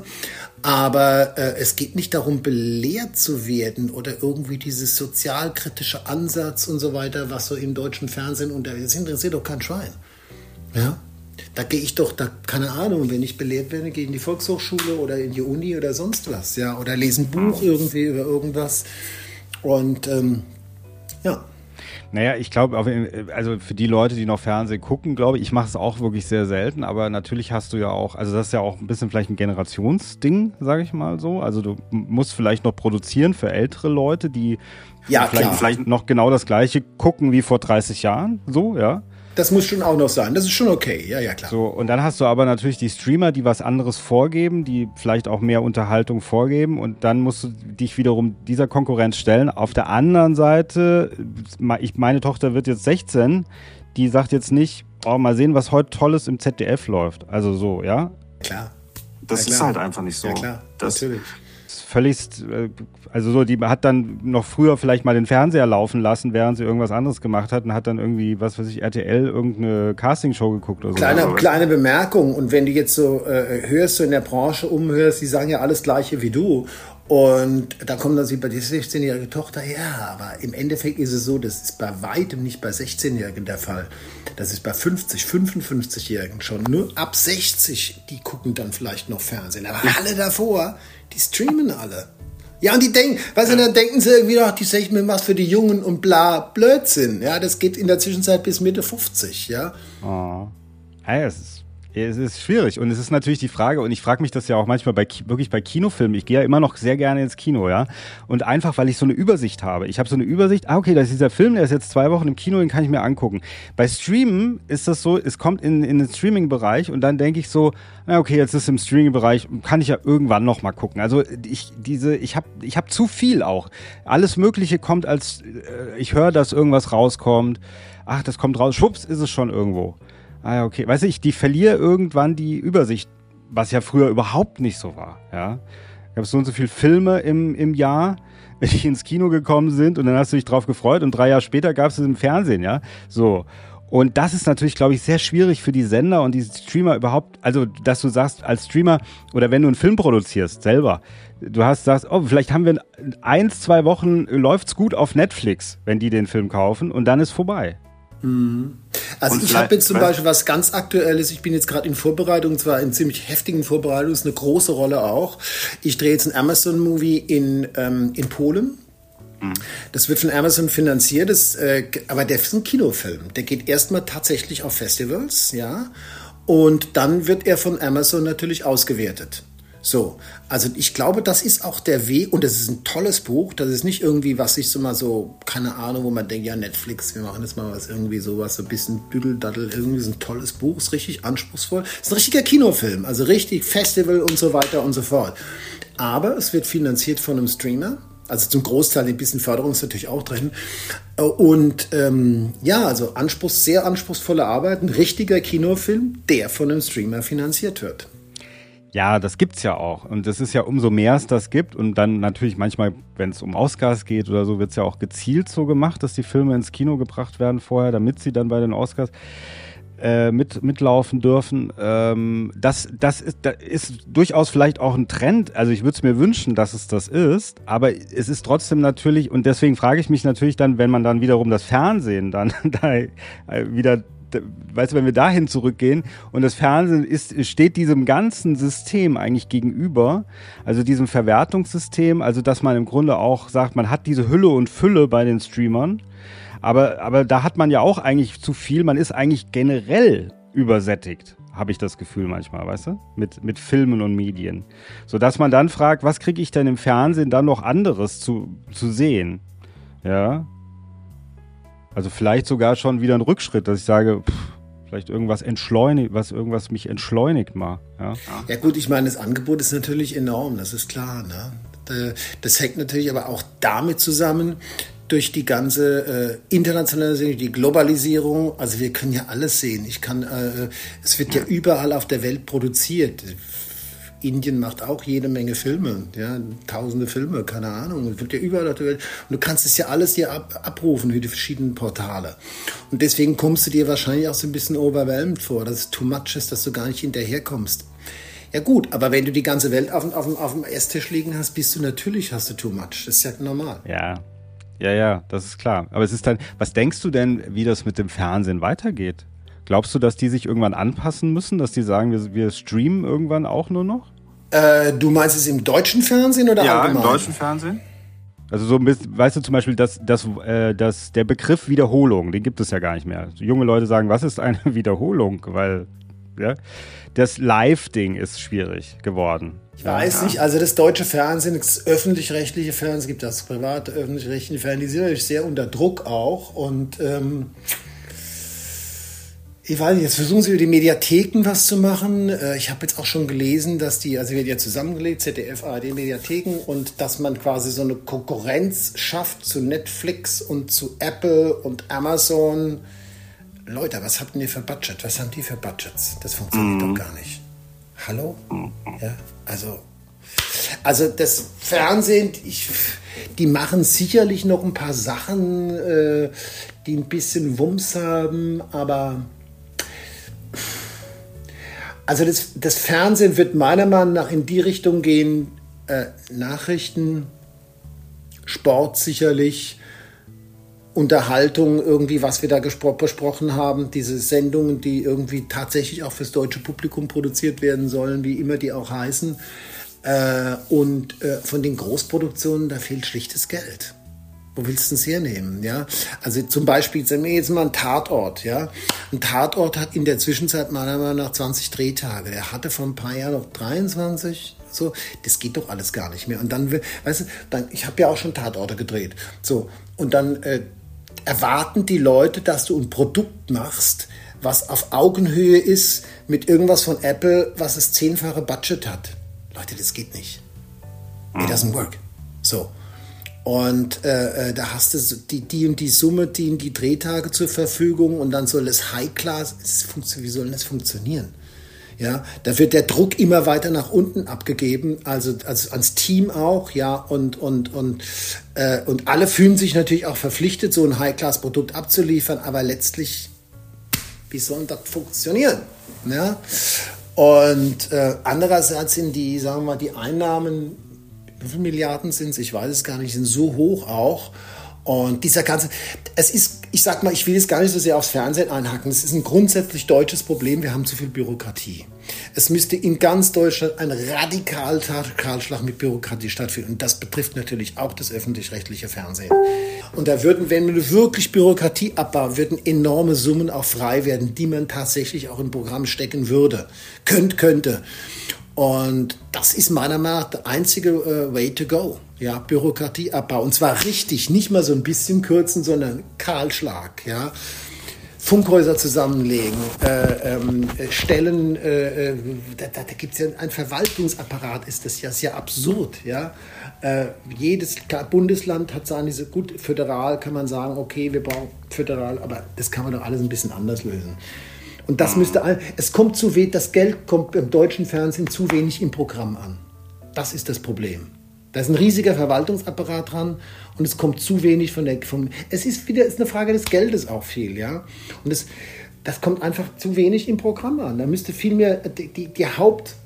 Aber äh, es geht nicht darum, belehrt zu werden oder irgendwie dieses sozialkritische Ansatz und so weiter, was so im deutschen Fernsehen unter... Das interessiert doch kein Schwein. Ja? Da gehe ich doch, da keine Ahnung, wenn ich belehrt werde, gehe ich in die Volkshochschule oder in die Uni oder sonst was, ja, oder lese ein Buch irgendwie über irgendwas und ähm, ja. Naja, ich glaube, also für die Leute, die noch Fernsehen gucken, glaube ich, ich mache es auch wirklich sehr selten, aber natürlich hast du ja auch, also das ist ja auch ein bisschen vielleicht ein Generationsding, sage ich mal so, also du musst vielleicht noch produzieren für ältere Leute, die ja, vielleicht, klar. vielleicht noch genau das Gleiche gucken wie vor dreißig Jahren, so, ja. Das muss schon auch noch sein. Das ist schon okay. Ja, ja, klar. So, und dann hast du aber natürlich die Streamer, die was anderes vorgeben, die vielleicht auch mehr Unterhaltung vorgeben und dann musst du dich wiederum dieser Konkurrenz stellen. Auf der anderen Seite, ich, meine Tochter wird jetzt sechzehn, die sagt jetzt nicht, oh, mal sehen, was heute Tolles im Z D F läuft. Also so, ja? Klar. Das ja, klar. ist halt einfach nicht so. Ja, klar. Das, natürlich. Völlig, also so, die hat dann noch früher vielleicht mal den Fernseher laufen lassen, während sie irgendwas anderes gemacht hat und hat dann irgendwie, was weiß ich, R T L irgendeine Castingshow geguckt oder so. Kleine, kleine Bemerkung, und wenn du jetzt so äh, hörst, so in der Branche umhörst, die sagen ja alles Gleiche wie du. Und dann kommt dann sie bei der sechzehnjährige Tochter, ja, aber im Endeffekt ist es so, das ist bei weitem nicht bei sechzehnjährigen der Fall. Das ist bei fünfzig, fünfundfünfzigjährigen schon. Nur ab sechzig, die gucken dann vielleicht noch Fernsehen. Aber alle davor, die streamen alle. Ja, und die denken, weißt du, dann denken sie irgendwie, ach, die sag ich mir was für die Jungen und bla, Blödsinn. Ja, das geht in der Zwischenzeit bis Mitte fünfzig, ja. Oh. Ja, es ist Es ist schwierig und es ist natürlich die Frage, und ich frage mich das ja auch manchmal bei wirklich bei Kinofilmen, ich gehe ja immer noch sehr gerne ins Kino, ja, und einfach, weil ich so eine Übersicht habe. Ich habe so eine Übersicht, ah okay, das ist dieser Film, der ist jetzt zwei Wochen im Kino, den kann ich mir angucken. Bei Streamen ist das so, es kommt in, in den Streaming-Bereich und dann denke ich so, na okay, jetzt ist es im Streaming-Bereich, kann ich ja irgendwann noch mal gucken. Also ich diese, ich habe ich hab zu viel auch. Alles Mögliche kommt als, äh, ich höre, dass irgendwas rauskommt, ach, das kommt raus, schwupps, ist es schon irgendwo. Ah ja, okay. Weiß ich, die verliere irgendwann die Übersicht, was ja früher überhaupt nicht so war. Ja, ich habe so und so viele Filme im, im Jahr, die ins Kino gekommen sind und dann hast du dich drauf gefreut und drei Jahre später gab es es im Fernsehen, ja. So. Und das ist natürlich, glaube ich, sehr schwierig für die Sender und die Streamer überhaupt, also dass du sagst, als Streamer oder wenn du einen Film produzierst, selber, du hast sagst, oh, vielleicht haben wir in eins, zwei Wochen, läuft's gut auf Netflix, wenn die den Film kaufen und dann ist vorbei. Also und ich habe jetzt zum Beispiel was ganz Aktuelles, ich bin jetzt gerade in Vorbereitung, zwar in ziemlich heftigen Vorbereitung, ist eine große Rolle auch. Ich drehe jetzt einen Amazon-Movie in, ähm, in Polen. Mhm. Das wird von Amazon finanziert, das, äh, aber der ist ein Kinofilm. Der geht erstmal tatsächlich auf Festivals, ja, und dann wird er von Amazon natürlich ausgewertet. So, also ich glaube, das ist auch der Weg, und das ist ein tolles Buch, das ist nicht irgendwie, was ich so mal so, keine Ahnung, wo man denkt, ja, Netflix, wir machen jetzt mal was, irgendwie sowas, so ein bisschen Düdeldaddel, irgendwie ist ein tolles Buch, ist richtig anspruchsvoll, ist ein richtiger Kinofilm, also richtig Festival und so weiter und so fort. Aber es wird finanziert von einem Streamer, also zum Großteil ein bisschen Förderung ist natürlich auch drin. Und ähm, ja, also Anspruchs, sehr anspruchsvolle Arbeit, ein richtiger Kinofilm, der von einem Streamer finanziert wird. Ja, das gibt's ja auch. Und das ist ja umso mehr es das gibt. Und dann natürlich manchmal, wenn es um Oscars geht oder so, wird's ja auch gezielt so gemacht, dass die Filme ins Kino gebracht werden vorher, damit sie dann bei den Oscars äh, mit, mitlaufen dürfen. Ähm, das, das, ist, das ist durchaus vielleicht auch ein Trend. Also ich würde es mir wünschen, dass es das ist. Aber es ist trotzdem natürlich, und deswegen frage ich mich natürlich dann, wenn man dann wiederum das Fernsehen dann da wieder, weißt du, wenn wir dahin zurückgehen und das Fernsehen ist, steht diesem ganzen System eigentlich gegenüber, also diesem Verwertungssystem, also dass man im Grunde auch sagt, man hat diese Hülle und Fülle bei den Streamern, aber, aber da hat man ja auch eigentlich zu viel, man ist eigentlich generell übersättigt, habe ich das Gefühl manchmal, weißt du, mit, mit Filmen und Medien, sodass man dann fragt, was kriege ich denn im Fernsehen dann noch anderes zu, zu sehen, ja. Also vielleicht sogar schon wieder ein Rückschritt, dass ich sage, pff, vielleicht irgendwas entschleunigt, was irgendwas mich entschleunigt mal. Ja, ja gut, ich meine, das Angebot ist natürlich enorm, das ist klar. Ne? Das hängt natürlich aber auch damit zusammen, durch die ganze äh, Internationalisierung, die Globalisierung. Also wir können ja alles sehen. Ich kann, äh, es wird ja überall auf der Welt produziert. Indien macht auch jede Menge Filme, ja, tausende Filme, keine Ahnung, es wird ja überall auf der Welt. Und du kannst es ja alles hier ab, abrufen über die verschiedenen Portale. Und deswegen kommst du dir wahrscheinlich auch so ein bisschen overwhelmed vor, dass es too much ist, dass du gar nicht hinterherkommst. Ja gut, aber wenn du die ganze Welt auf, auf, auf dem Esstisch liegen hast, bist du natürlich, hast du too much. Das ist ja normal. Ja, ja, ja, das ist klar. Aber es ist dann, was denkst du denn, wie das mit dem Fernsehen weitergeht? Glaubst du, dass die sich irgendwann anpassen müssen, dass die sagen, wir, wir streamen irgendwann auch nur noch? Äh, du meinst es im deutschen Fernsehen oder ja, allgemein? Ja, im deutschen Fernsehen. Also so ein bisschen, weißt du zum Beispiel, dass, dass, äh, dass der Begriff Wiederholung, den gibt es ja gar nicht mehr. Also junge Leute sagen, was ist eine Wiederholung? Weil ja, das Live-Ding ist schwierig geworden. Ich weiß ja. nicht, also das deutsche Fernsehen, das öffentlich-rechtliche Fernsehen, es gibt das private, öffentlich-rechtliche Fernsehen, die sind natürlich sehr unter Druck auch und ähm, ich weiß nicht, jetzt versuchen sie über die Mediatheken was zu machen. Ich habe jetzt auch schon gelesen, dass die, also wird ja zusammengelegt, Z D F, A R D, Mediatheken, und dass man quasi so eine Konkurrenz schafft zu Netflix und zu Apple und Amazon. Leute, was habt ihr für Budget? Was haben die für Budgets? Das funktioniert mhm. doch gar nicht. Hallo? Mhm. Ja, also, also das Fernsehen, ich, die machen sicherlich noch ein paar Sachen, äh, die ein bisschen Wumms haben, aber also das, das Fernsehen wird meiner Meinung nach in die Richtung gehen, äh, Nachrichten, Sport sicherlich, Unterhaltung, irgendwie, was wir da gespro- besprochen haben, diese Sendungen, die irgendwie tatsächlich auch fürs deutsche Publikum produziert werden sollen, wie immer die auch heißen. Äh, und äh, von den Großproduktionen, da fehlt schlichtes Geld. Wo willst du es hernehmen? Ja? Also zum Beispiel, sagen wir jetzt mal ein Tatort. Ja? Ein Tatort hat in der Zwischenzeit meiner Meinung nach zwanzig Drehtage. Der hatte vor ein paar Jahren noch dreiundzwanzig. So, das geht doch alles gar nicht mehr. Und dann, weißt du, dann, ich habe ja auch schon Tatorte gedreht. So, und dann äh, erwarten die Leute, dass du ein Produkt machst, was auf Augenhöhe ist mit irgendwas von Apple, was das zehnfache Budget hat. Leute, das geht nicht. It doesn't work. So. Und äh, da hast du die, die und die Summe, die und die Drehtage zur Verfügung, und dann soll das High-Class, wie soll das funktionieren? Ja, da wird der Druck immer weiter nach unten abgegeben, also, also ans Team auch, ja, und, und, und, äh, und alle fühlen sich natürlich auch verpflichtet, so ein High-Class-Produkt abzuliefern, aber letztlich, wie soll das funktionieren? Ja? Und äh, andererseits sind die, sagen wir mal, die Einnahmen, wie viele Milliarden sind es? Ich weiß es gar nicht, sind so hoch auch. Und dieser ganze, es ist, ich sag mal, ich will jetzt gar nicht so sehr aufs Fernsehen einhaken. Es ist ein grundsätzlich deutsches Problem. Wir haben zu viel Bürokratie. Es müsste in ganz Deutschland ein radikaler Kahlschlag mit Bürokratie stattfinden. Und das betrifft natürlich auch das öffentlich-rechtliche Fernsehen. Und da würden, wenn wir wirklich Bürokratie abbauen, würden enorme Summen auch frei werden, die man tatsächlich auch im Programm stecken würde, könnt, könnte. Und das ist meiner Meinung nach der einzige äh, way to go. Ja, Bürokratieabbau. Und zwar richtig, nicht mal so ein bisschen kürzen, sondern Kahlschlag. Ja, Funkhäuser zusammenlegen, äh, ähm, Stellen, äh, da, da, da gibt es ja ein Verwaltungsapparat, ist das ja sehr absurd. Ja, äh, jedes Bundesland hat seine, gut, föderal kann man sagen, okay, wir brauchen föderal, aber das kann man doch alles ein bisschen anders lösen. Und das müsste, all- es kommt zu wenig, das Geld kommt im deutschen Fernsehen zu wenig im Programm an. Das ist das Problem. Da ist ein riesiger Verwaltungsapparat dran und es kommt zu wenig von der, vom, es ist wieder, ist eine Frage des Geldes auch viel, ja. Und es, das kommt einfach zu wenig im Programm an. Da müsste viel mehr, die, die, die Haupt,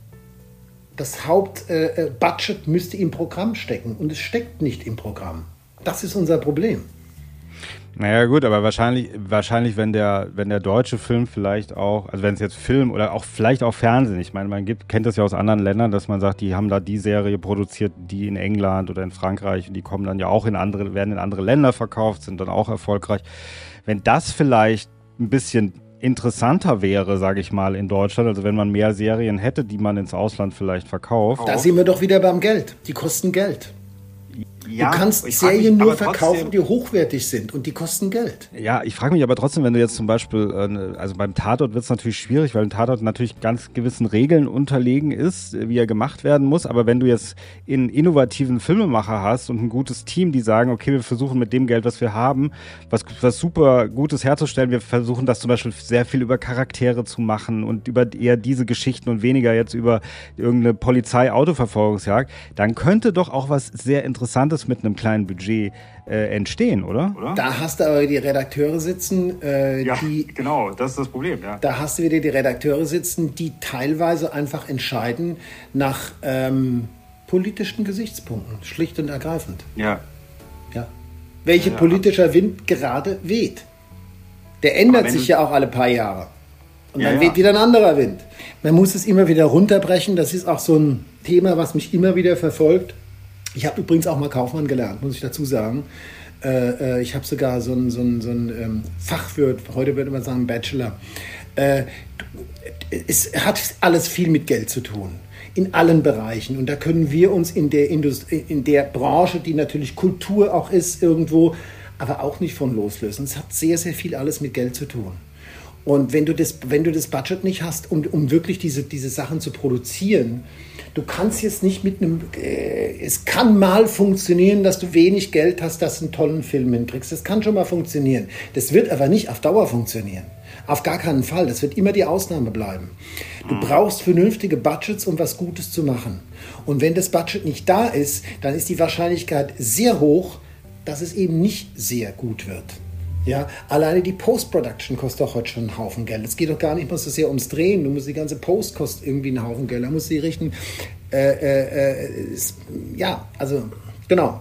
das Hauptbudget äh, Budget müsste im Programm stecken und es steckt nicht im Programm. Das ist unser Problem. Naja gut, aber wahrscheinlich, wahrscheinlich, wenn der, wenn der deutsche Film vielleicht auch, also wenn es jetzt Film oder auch vielleicht auch Fernsehen, ich meine, man gibt, kennt das ja aus anderen Ländern, dass man sagt, die haben da die Serie produziert, die in England oder in Frankreich, und die kommen dann ja auch in andere, werden in andere Länder verkauft, sind dann auch erfolgreich. Wenn das vielleicht ein bisschen interessanter wäre, sage ich mal, in Deutschland, also wenn man mehr Serien hätte, die man ins Ausland vielleicht verkauft. Da sind wir doch wieder beim Geld. Die kosten Geld. Ja, du kannst ich frag mich, Serien nur aber trotzdem- verkaufen, die hochwertig sind und die kosten Geld. Ja, ich frage mich aber trotzdem, wenn du jetzt zum Beispiel, äh, also beim Tatort wird es natürlich schwierig, weil ein Tatort natürlich ganz gewissen Regeln unterlegen ist, äh, wie er gemacht werden muss. Aber wenn du jetzt einen innovativen Filmemacher hast und ein gutes Team, die sagen, okay, wir versuchen mit dem Geld, was wir haben, was, was super Gutes herzustellen, wir versuchen das zum Beispiel sehr viel über Charaktere zu machen und über eher diese Geschichten und weniger jetzt über irgendeine Polizei-Autoverfolgungsjagd, dann könnte doch auch was sehr Interessantes mit einem kleinen Budget äh, entstehen, oder? Oder? Da hast du aber die Redakteure sitzen, äh, Ja, die genau, das ist das Problem, ja. da hast du wieder die Redakteure sitzen, die teilweise einfach entscheiden nach ähm, politischen Gesichtspunkten, schlicht und ergreifend. Ja. Ja. Welcher Ja. politischer Wind gerade weht. Der ändert wenn sich du- ja auch alle paar Jahre. Und Ja, dann ja. weht wieder ein anderer Wind. Man muss es immer wieder runterbrechen. Das ist auch so ein Thema, was mich immer wieder verfolgt. Ich habe übrigens auch mal Kaufmann gelernt, muss ich dazu sagen. Äh, äh, ich habe sogar so ein, so ein, so ein ähm, Fachwirt, heute würde man sagen Bachelor. Äh, es hat alles viel mit Geld zu tun. In allen Bereichen. Und da können wir uns in der Industrie, in der Branche, die natürlich Kultur auch ist irgendwo, aber auch nicht von loslösen. Es hat sehr, sehr viel alles mit Geld zu tun. Und wenn du das, wenn du das Budget nicht hast, um, um wirklich diese, diese Sachen zu produzieren, du kannst jetzt nicht mit einem, äh, es kann mal funktionieren, dass du wenig Geld hast, dass du einen tollen Film hinkriegst. Das kann schon mal funktionieren. Das wird aber nicht auf Dauer funktionieren. Auf gar keinen Fall. Das wird immer die Ausnahme bleiben. Du brauchst vernünftige Budgets, um was Gutes zu machen. Und wenn das Budget nicht da ist, dann ist die Wahrscheinlichkeit sehr hoch, dass es eben nicht sehr gut wird. Ja, alleine die Post-Production kostet doch heute schon einen Haufen Geld. Es geht doch gar nicht mal so sehr ums Drehen. Du musst die ganze Post kostet irgendwie einen Haufen Geld. Da musst du die richten. Äh, äh, äh, ist, ja, also genau.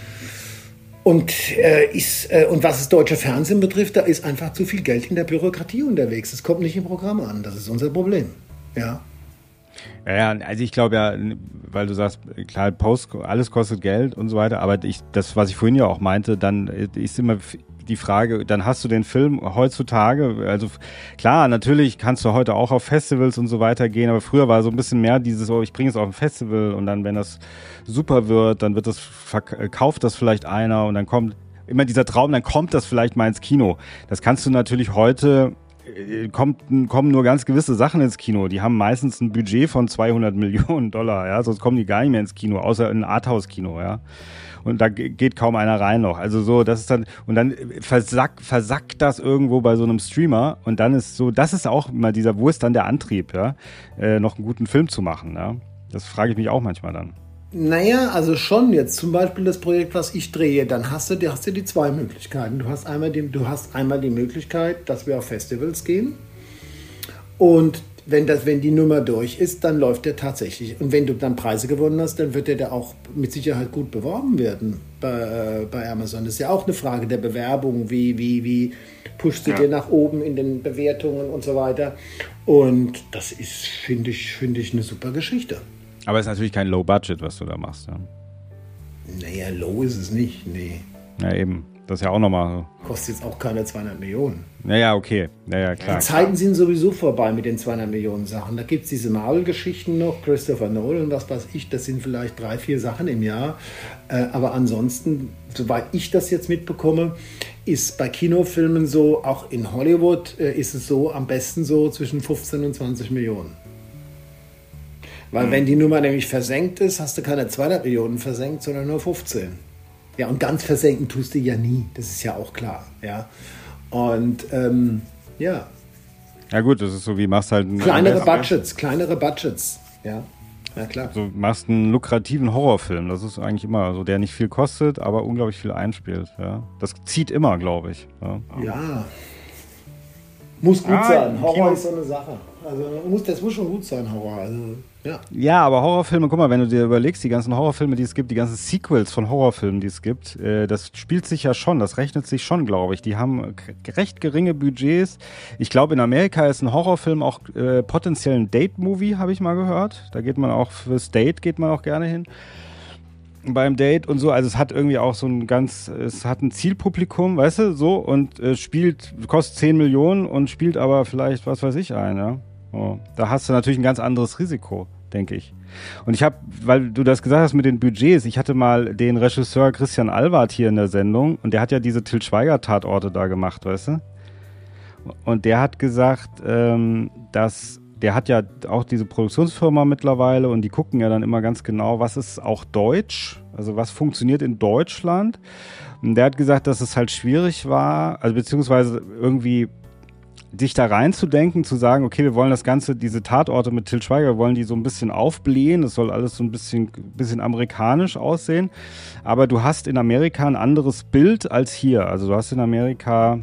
Und, äh, ist, äh, und was das deutsche Fernsehen betrifft, da ist einfach zu viel Geld in der Bürokratie unterwegs. Es kommt nicht im Programm an. Das ist unser Problem. Ja. Ja, ja, also ich glaube ja, weil du sagst, klar, Post, alles kostet Geld und so weiter, aber ich, das, was ich vorhin ja auch meinte, dann ist immer die Frage, dann hast du den Film heutzutage, also klar, natürlich kannst du heute auch auf Festivals und so weiter gehen, aber früher war so ein bisschen mehr dieses, oh, ich bringe es auf ein Festival und dann, wenn das super wird, dann wird das, kauft das vielleicht einer und dann kommt immer dieser Traum, dann kommt das vielleicht mal ins Kino. Das kannst du natürlich heute, kommt, kommen nur ganz gewisse Sachen ins Kino. Die haben meistens ein Budget von zweihundert Millionen Dollar, ja, sonst kommen die gar nicht mehr ins Kino, außer in ein Arthouse-Kino, ja. Und da geht kaum einer rein noch. Also so, das ist dann, und dann versackt, versackt das irgendwo bei so einem Streamer und dann ist so, das ist auch immer dieser, wo ist dann der Antrieb, ja, äh, noch einen guten Film zu machen, ja. Das frage ich mich auch manchmal dann. Naja, also schon jetzt zum Beispiel das Projekt, was ich drehe, dann hast du, hast du die zwei Möglichkeiten. Du hast einmal die, du hast einmal die Möglichkeit, dass wir auf Festivals gehen und wenn, das, wenn die Nummer durch ist, dann läuft der tatsächlich. Und wenn du dann Preise gewonnen hast, dann wird der da auch mit Sicherheit gut beworben werden bei, bei Amazon. Das ist ja auch eine Frage der Bewerbung. Wie, wie, wie pushst du Ja. dir nach oben in den Bewertungen und so weiter. Und das ist, finde ich, finde ich, eine super Geschichte. Aber es ist natürlich kein Low Budget, was du da machst, ja. Naja, low ist es nicht. Nee. Ja, eben. Das ist ja auch nochmal so. Kostet jetzt auch keine zweihundert Millionen. Naja, okay. Naja, klar. Die Zeiten sind sowieso vorbei mit den zweihundert Millionen Sachen. Da gibt es diese Marvel-Geschichten noch, Christopher Nolan, was weiß ich, das sind vielleicht drei, vier Sachen im Jahr. Äh, aber ansonsten, soweit ich das jetzt mitbekomme, ist bei Kinofilmen so, auch in Hollywood äh, ist es so, am besten so zwischen fünfzehn und zwanzig Millionen. Weil Mhm. wenn die Nummer nämlich versenkt ist, hast du keine zweihundert Millionen versenkt, sondern nur fünfzehn. Ja, und ganz versenken tust du ja nie, das ist ja auch klar. Ja. Und ähm, ja, Ja gut, das ist so wie machst halt... Einen kleinere Budgets, kleinere Budgets, ja. Ja, klar. So machst einen lukrativen Horrorfilm, das ist eigentlich immer so, der nicht viel kostet, aber unglaublich viel einspielt, ja. Das zieht immer, glaube ich. Ja. ja. Muss gut Ah, sein. Horror Kino. ist so eine Sache. Also muss, das muss schon gut sein, Horror. Also, ja. Ja, aber Horrorfilme, guck mal, wenn du dir überlegst, die ganzen Horrorfilme, die es gibt, die ganzen Sequels von Horrorfilmen, die es gibt, äh, das spielt sich ja schon, das rechnet sich schon, glaube ich. Die haben k- recht geringe Budgets. Ich glaube, in Amerika ist ein Horrorfilm auch äh, potenziell ein Date-Movie, habe ich mal gehört. Da geht man auch fürs Date, geht man auch gerne hin. Beim Date und so, also es hat irgendwie auch so ein ganz, es hat ein Zielpublikum, weißt du, so, und äh, spielt, kostet zehn Millionen und spielt aber vielleicht, was weiß ich, ein, ja. Oh, da hast du natürlich ein ganz anderes Risiko, denke ich. Und ich habe, weil du das gesagt hast mit den Budgets, ich hatte mal den Regisseur Christian Alward hier in der Sendung und der hat ja diese Til Schweiger-Tatorte da gemacht, weißt du? Und der hat gesagt, ähm, dass der hat ja auch diese Produktionsfirma mittlerweile und die gucken ja dann immer ganz genau, was ist auch deutsch, also was funktioniert in Deutschland. Und der hat gesagt, dass es halt schwierig war, also beziehungsweise irgendwie dich da reinzudenken, zu sagen, okay, wir wollen das Ganze, diese Tatorte mit Til Schweiger, wir wollen die so ein bisschen aufblähen, das soll alles so ein bisschen, bisschen amerikanisch aussehen, aber du hast in Amerika ein anderes Bild als hier, also du hast in Amerika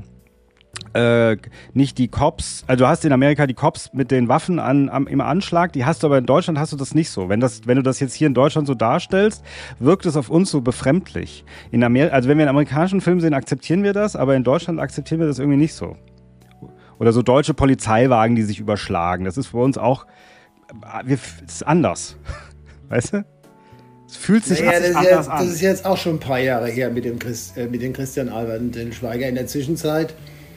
äh, nicht die Cops, also du hast in Amerika die Cops mit den Waffen an, am, im Anschlag, die hast du aber in Deutschland hast du das nicht so. Wenn das, wenn du das jetzt hier in Deutschland so darstellst, wirkt es auf uns so befremdlich. In Amerika, also wenn wir einen amerikanischen Film sehen, akzeptieren wir das, aber in Deutschland akzeptieren wir das irgendwie nicht so. Oder so deutsche Polizeiwagen, die sich überschlagen. Das ist für uns auch, wir, das ist anders. Weißt du? Es fühlt sich Naja, das, ist anders jetzt, an. das ist jetzt auch schon ein paar Jahre her mit dem, Chris, äh, mit dem Christian Albert und Til Schweiger. In der Zwischenzeit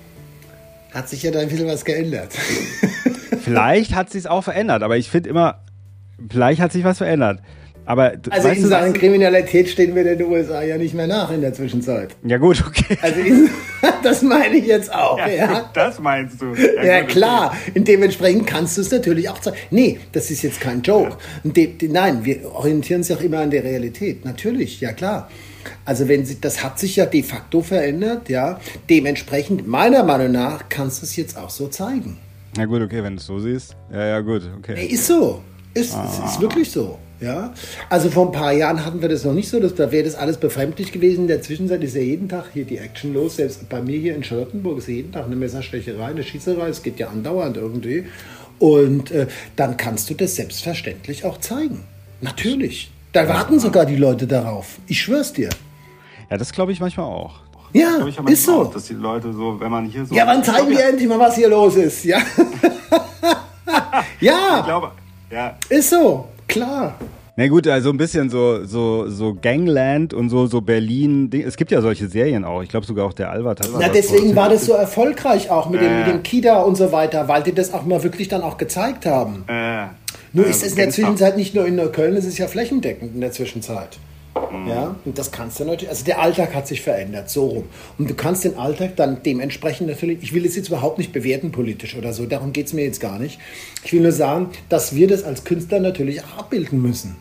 hat sich ja da ein bisschen was geändert. Vielleicht hat sich auch verändert, aber ich finde immer, vielleicht hat sich was verändert. Aber Also weißt in du, Sachen Kriminalität stehen wir den U S A ja nicht mehr nach in der Zwischenzeit. ja gut, okay. Also in, das meine ich jetzt auch, ja. Ja, das meinst du. Ja, gut, klar. Und dementsprechend kannst du es natürlich auch zeigen. Nee, das ist jetzt kein Joke. Und de, de, nein, wir orientieren uns ja auch immer an der Realität. Natürlich, ja klar. Also wenn sie, das hat sich ja de facto verändert, ja. Dementsprechend, meiner Meinung nach, kannst du es jetzt auch so zeigen. Na gut, okay, wenn du es so siehst. Ja, ja, gut, okay. Nee, ist so. Ist, Ah. ist, ist wirklich so. Ja, also vor ein paar Jahren hatten wir das noch nicht so, dass, da wäre das alles befremdlich gewesen. In der Zwischenzeit ist ja jeden Tag hier die Action los. Selbst bei mir hier in Charlottenburg ist jeden Tag eine Messerstecherei, eine Schießerei. Es geht ja andauernd irgendwie. Und äh, dann kannst du das selbstverständlich auch zeigen. Natürlich. Da warten sogar die Leute darauf. Ich schwör's dir. Ja, das glaube ich manchmal auch. Ja, glaub ich ja ist manchmal so. auch, dass die Leute so, wenn man hier so... Ja, wann zeigen ich wir endlich mal, was hier los ist? Ja, Ich ja, glaube, ja, ist so. Klar. Na gut, also ein bisschen so, so, so Gangland und so, so Berlin. Es gibt ja solche Serien auch. Ich glaube sogar auch der Albert hat. Na, deswegen war das so erfolgreich auch mit dem, Äh. mit dem Kida und so weiter, weil die das auch mal wirklich dann auch gezeigt haben. äh, Nur äh, ist es in der Gangster. Zwischenzeit nicht nur in Neukölln, es ist ja flächendeckend in der Zwischenzeit. Ja, und das kannst du natürlich, also der Alltag hat sich verändert, so rum. Und du kannst den Alltag dann dementsprechend natürlich, ich will es jetzt überhaupt nicht bewerten politisch oder so, darum geht es mir jetzt gar nicht. Ich will nur sagen, dass wir das als Künstler natürlich auch abbilden müssen.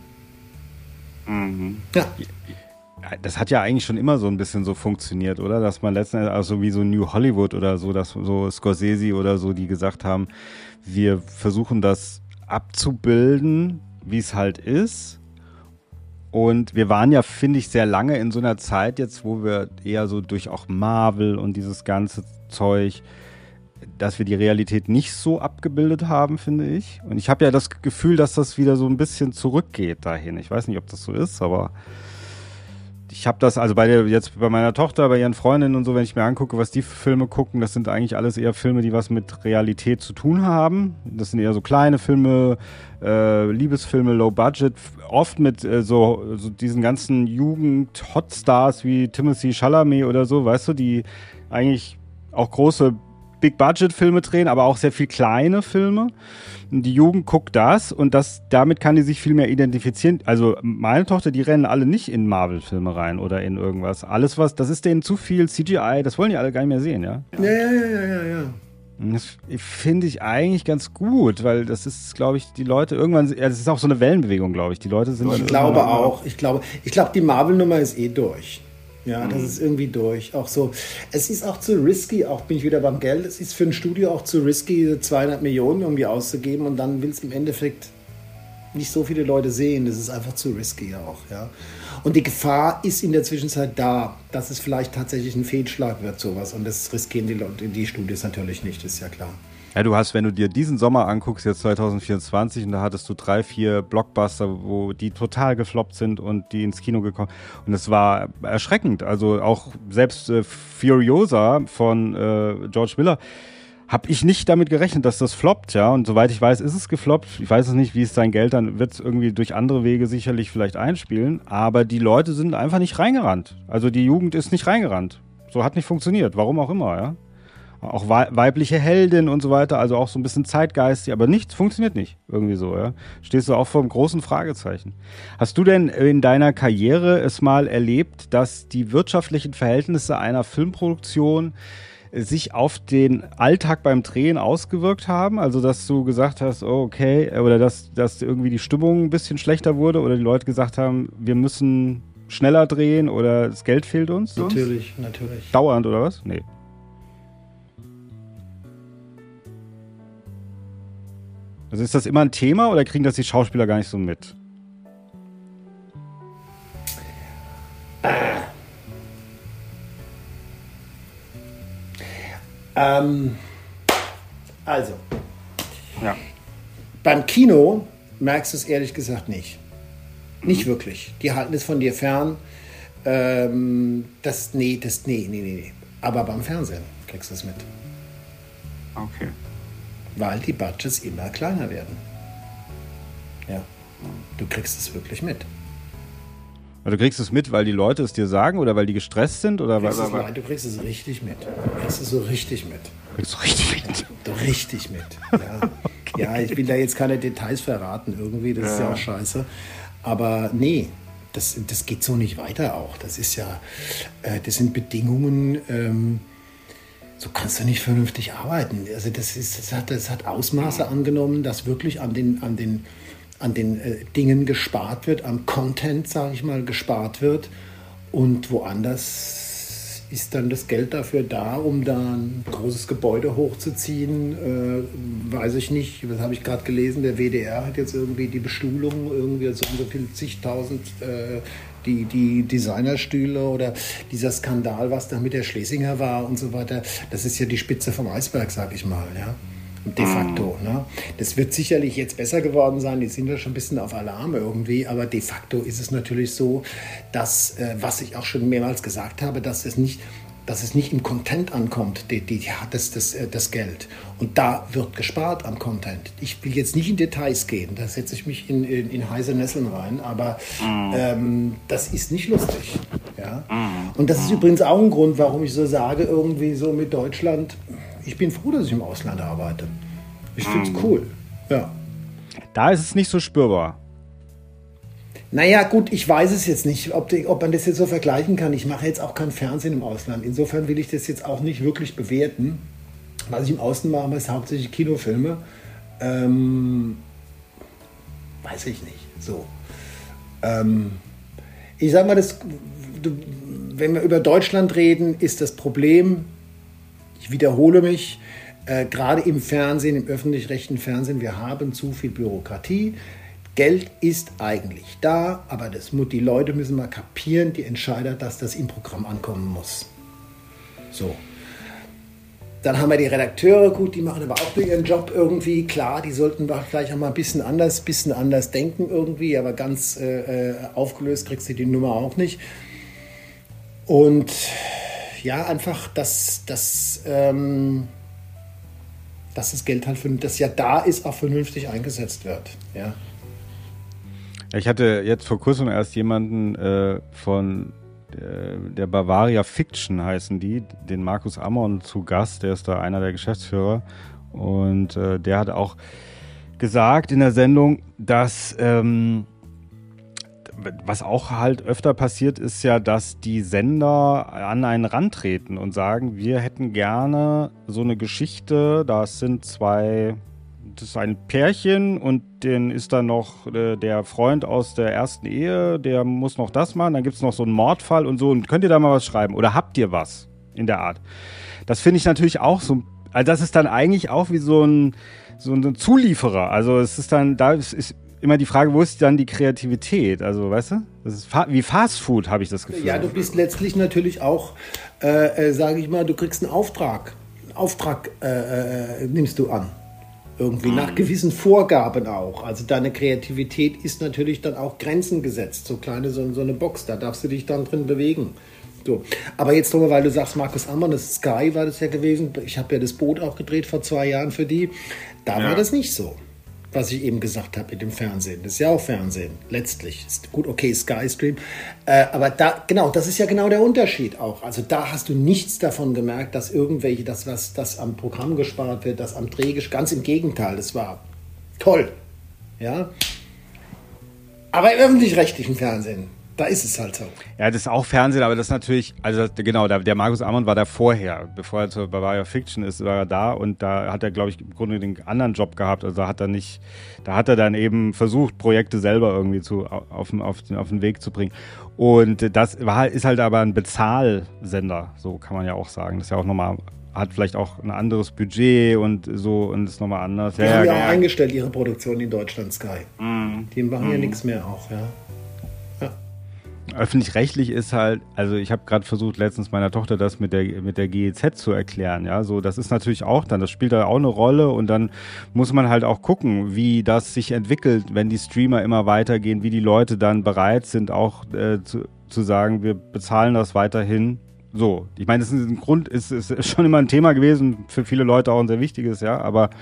Mhm. Ja. Das hat ja eigentlich schon immer so ein bisschen so funktioniert, oder? Dass man letzten Endes, also wie so New Hollywood oder so, dass so Scorsese oder so, die gesagt haben, wir versuchen das abzubilden, wie es halt ist. Und wir waren ja, finde ich, sehr lange in so einer Zeit jetzt, wo wir eher so durch auch Marvel und dieses ganze Zeug, dass wir die Realität nicht so abgebildet haben, finde ich. Und ich habe ja das Gefühl, dass das wieder so ein bisschen zurückgeht dahin. Ich weiß nicht, ob das so ist, aber ich habe das, also bei der, jetzt bei meiner Tochter, bei ihren Freundinnen und so, wenn ich mir angucke, was die für Filme gucken, das sind eigentlich alles eher Filme, die was mit Realität zu tun haben. Das sind eher so kleine Filme, äh, Liebesfilme, Low Budget, oft mit äh, so, so diesen ganzen Jugend-Hotstars wie Timothée Chalamet oder so, weißt du, die eigentlich auch große Big-Budget-Filme drehen, aber auch sehr viel kleine Filme. Die Jugend guckt das und das, damit kann die sich viel mehr identifizieren. Also meine Tochter, die rennen alle nicht in Marvel-Filme rein oder in irgendwas. Alles was, das ist denen zu viel C G I, das wollen die alle gar nicht mehr sehen, ja. Ja, ja, ja, ja, ja, ja. Und das finde ich eigentlich ganz gut, weil das ist, glaube ich, die Leute irgendwann, ja, das ist auch so eine Wellenbewegung, glaube ich. Die Leute sind dann Ich glaube irgendwann- auch. Ich glaube, ich glaube, die Marvel-Nummer ist eh durch. Ja, das ist irgendwie durch. Auch so, es ist auch zu risky, auch bin ich wieder beim Geld, es ist für ein Studio auch zu risky, zweihundert Millionen irgendwie auszugeben und dann will es im Endeffekt nicht so viele Leute sehen. Das ist einfach zu risky auch, ja. Und die Gefahr ist in der Zwischenzeit da, dass es vielleicht tatsächlich ein Fehlschlag wird, sowas. Und das riskieren die Leute, die Studios natürlich nicht, ist ja klar. Ja, du hast, wenn du dir diesen Sommer anguckst, jetzt zwanzig vierundzwanzig, und da hattest du drei, vier Blockbuster, wo die total gefloppt sind und die ins Kino gekommen. Und es war erschreckend. Also auch selbst äh, Furiosa von äh, George Miller, habe ich nicht damit gerechnet, dass das floppt, ja. Und soweit ich weiß, ist es gefloppt. Ich weiß es nicht, wie es sein Geld dann wird, irgendwie durch andere Wege sicherlich vielleicht einspielen. Aber die Leute sind einfach nicht reingerannt. Also die Jugend ist nicht reingerannt. So hat nicht funktioniert. Warum auch immer, ja. Auch weibliche Heldin und so weiter, also auch so ein bisschen zeitgeistig, aber nichts funktioniert nicht irgendwie so, ja. Stehst du auch vor einem großen Fragezeichen. Hast du denn in deiner Karriere es mal erlebt, dass die wirtschaftlichen Verhältnisse einer Filmproduktion sich auf den Alltag beim Drehen ausgewirkt haben? Also, dass du gesagt hast, oh, okay, oder dass, dass irgendwie die Stimmung ein bisschen schlechter wurde oder die Leute gesagt haben, wir müssen schneller drehen oder das Geld fehlt uns? Natürlich, natürlich. Dauernd oder was? Nee. Also ist das immer ein Thema oder kriegen das die Schauspieler gar nicht so mit? Ähm, also, Ja. beim Kino merkst du es ehrlich gesagt nicht. Nicht wirklich. Die halten es von dir fern. Ähm, das, nee, das, nee, nee, nee, nee. Aber beim Fernsehen kriegst du es mit. Okay. Weil die Budgets immer kleiner werden. Ja. Du kriegst es wirklich mit. Also du kriegst es mit, weil die Leute es dir sagen oder weil die gestresst sind? Oder Du kriegst, weil, es, nein, du kriegst es richtig mit. Du kriegst es so richtig mit. kriegst du richtig mit? So richtig mit. Ja. Okay. Ja, ich will da jetzt keine Details verraten irgendwie, das ja. ist ja auch scheiße. Aber nee, das, das geht so nicht weiter auch. Das ist ja, äh, das sind Bedingungen, ähm, so kannst du nicht vernünftig arbeiten. Also das, ist, das, hat, das hat Ausmaße angenommen, dass wirklich an den, an den, an den äh, Dingen gespart wird, am Content, sage ich mal, gespart wird. Und woanders ist dann das Geld dafür da, um da ein großes Gebäude hochzuziehen. Äh, weiß ich nicht, was habe ich gerade gelesen, der W D R hat jetzt irgendwie die Bestuhlung, irgendwie so und so viel zigtausend, äh, die, die Designerstühle oder dieser Skandal, was da mit der Schlesinger war und so weiter. Das ist ja die Spitze vom Eisberg, sag ich mal, ja. De facto. Ne? Das wird sicherlich jetzt besser geworden sein, die sind ja schon ein bisschen auf Alarm irgendwie, aber de facto ist es natürlich so, dass, äh, was ich auch schon mehrmals gesagt habe, dass es nicht, dass es nicht im Content ankommt, die, die, das, das, das Geld. Und da wird gespart am Content. Ich will jetzt nicht in Details gehen, da setze ich mich in, in, in heiße Nesseln rein, aber ähm, das ist nicht lustig. Ja? Und das ist übrigens auch ein Grund, warum ich so sage, irgendwie so mit Deutschland, ich bin froh, dass ich im Ausland arbeite. Ich finde es cool. Ja. Da ist es nicht so spürbar. Naja, gut, ich weiß es jetzt nicht, ob, die, ob man das jetzt so vergleichen kann. Ich mache jetzt auch kein Fernsehen im Ausland. Insofern will ich das jetzt auch nicht wirklich bewerten. Was ich im Ausland mache, ist hauptsächlich Kinofilme. Ähm, weiß ich nicht. So. Ähm, ich sag mal, das, wenn wir über Deutschland reden, ist das Problem, ich wiederhole mich, äh, gerade im Fernsehen, im öffentlich-rechtlichen Fernsehen, wir haben zu viel Bürokratie. Geld ist eigentlich da, aber das, die Leute müssen mal kapieren, die Entscheider, dass das im Programm ankommen muss. So. Dann haben wir die Redakteure, gut, die machen aber auch nur ihren Job irgendwie. Klar, die sollten vielleicht auch mal ein bisschen anders, bisschen anders denken irgendwie, aber ganz äh, aufgelöst kriegst du die Nummer auch nicht. Und ja, einfach, dass, dass, ähm, dass das Geld halt, für, das ja da ist, auch vernünftig eingesetzt wird. Ja. Ich hatte jetzt vor kurzem erst jemanden äh, von äh, der Bavaria Fiction, heißen die, den Markus Ammon zu Gast, der ist da einer der Geschäftsführer. Und äh, der hat auch gesagt in der Sendung, dass ähm, was auch halt öfter passiert, ist ja, dass die Sender an einen rantreten und sagen, wir hätten gerne so eine Geschichte, das sind zwei, das ist ein Pärchen und den ist dann noch äh, der Freund aus der ersten Ehe, der muss noch das machen, dann gibt es noch so einen Mordfall und so. Und könnt ihr da mal was schreiben? Oder habt ihr was in der Art? Das finde ich natürlich auch so, also das ist dann eigentlich auch wie so ein, so ein Zulieferer. Also es ist dann, da ist, ist immer die Frage, wo ist dann die Kreativität? Also, weißt du, das ist fa- wie Fast Food, habe ich das Gefühl. Ja, du bist letztlich natürlich auch, äh, äh, sage ich mal, du kriegst einen Auftrag. Einen Auftrag äh, äh, nimmst du an. Irgendwie mhm. nach gewissen Vorgaben auch. Also deine Kreativität ist natürlich dann auch Grenzen gesetzt. So kleine, so, so eine Box, da darfst du dich dann drin bewegen. So. Aber jetzt nochmal, weil du sagst, Markus Ammann, das Sky war das ja gewesen. Ich habe ja das Boot auch gedreht vor zwei Jahren für die. Da ja. war das nicht so. Was ich eben gesagt habe mit dem Fernsehen. Das ist ja auch Fernsehen, letztlich. Ist gut, okay, Sky Stream. Äh, aber da, genau, das ist ja genau der Unterschied auch. Also da hast du nichts davon gemerkt, dass irgendwelche, das, was das am Programm gespart wird, das am Dreh, ganz im Gegenteil, das war toll. Ja. Aber im öffentlich-rechtlichen Fernsehen, da ist es halt so. Ja, das ist auch Fernsehen, aber das ist natürlich, also genau, der, der Markus Ammann war da vorher, bevor er zur Bavaria Fiction ist, war er da und da hat er, glaube ich, im Grunde den anderen Job gehabt, also da hat er nicht, da hat er dann eben versucht, Projekte selber irgendwie zu, auf, auf, den, auf den Weg zu bringen und das war, ist halt aber ein Bezahlsender, so kann man ja auch sagen, das ist ja auch nochmal, hat vielleicht auch ein anderes Budget und so und ist nochmal anders. Die ja, haben ja, ja auch eingestellt, ihre Produktion in Deutschland, Sky. Mm. Die machen mm. ja nichts mehr auch, ja. Öffentlich-rechtlich ist halt, also ich habe gerade versucht, letztens meiner Tochter das mit der mit der G E Z zu erklären, ja, so das ist natürlich auch dann, das spielt da auch eine Rolle und dann muss man halt auch gucken, wie das sich entwickelt, wenn die Streamer immer weitergehen, wie die Leute dann bereit sind, auch äh, zu, zu sagen, wir bezahlen das weiterhin. So, ich meine, das ist ein Grund, ist, ist schon immer ein Thema gewesen, für viele Leute auch ein sehr wichtiges, ja, aber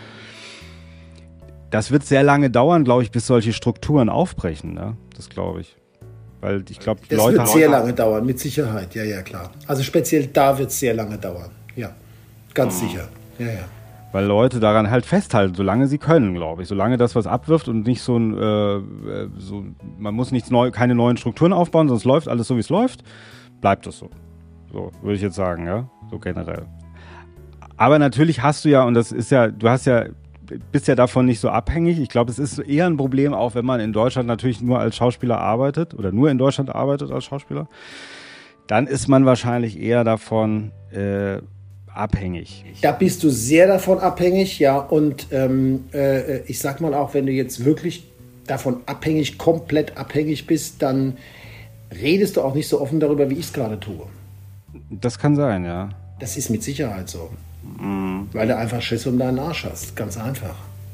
das wird sehr lange dauern, glaube ich, bis solche Strukturen aufbrechen, ne? Das glaube ich. Weil ich glaube, das Leute wird sehr lange dauern, mit Sicherheit, ja, ja, klar. Also speziell da wird es sehr lange dauern, ja, ganz mhm. sicher, ja, ja. Weil Leute daran halt festhalten, solange sie können, glaube ich. Solange das was abwirft und nicht so ein, äh, so, man muss nichts neu, keine neuen Strukturen aufbauen, sonst läuft alles so, wie es läuft, bleibt das so. So, würde ich jetzt sagen, ja, so generell. Aber natürlich hast du ja, und das ist ja, du hast ja, bist ja davon nicht so abhängig. Ich glaube, es ist eher ein Problem, auch wenn man in Deutschland natürlich nur als Schauspieler arbeitet oder nur in Deutschland arbeitet als Schauspieler. Dann ist man wahrscheinlich eher davon äh, abhängig. Da bist du sehr davon abhängig, ja. Und ähm, äh, ich sag mal auch, wenn du jetzt wirklich davon abhängig, komplett abhängig bist, dann redest du auch nicht so offen darüber, wie ich es gerade tue. Das kann sein, ja. Das ist mit Sicherheit so. Mhm. Weil du einfach Schiss um deinen Arsch hast. Ganz einfach.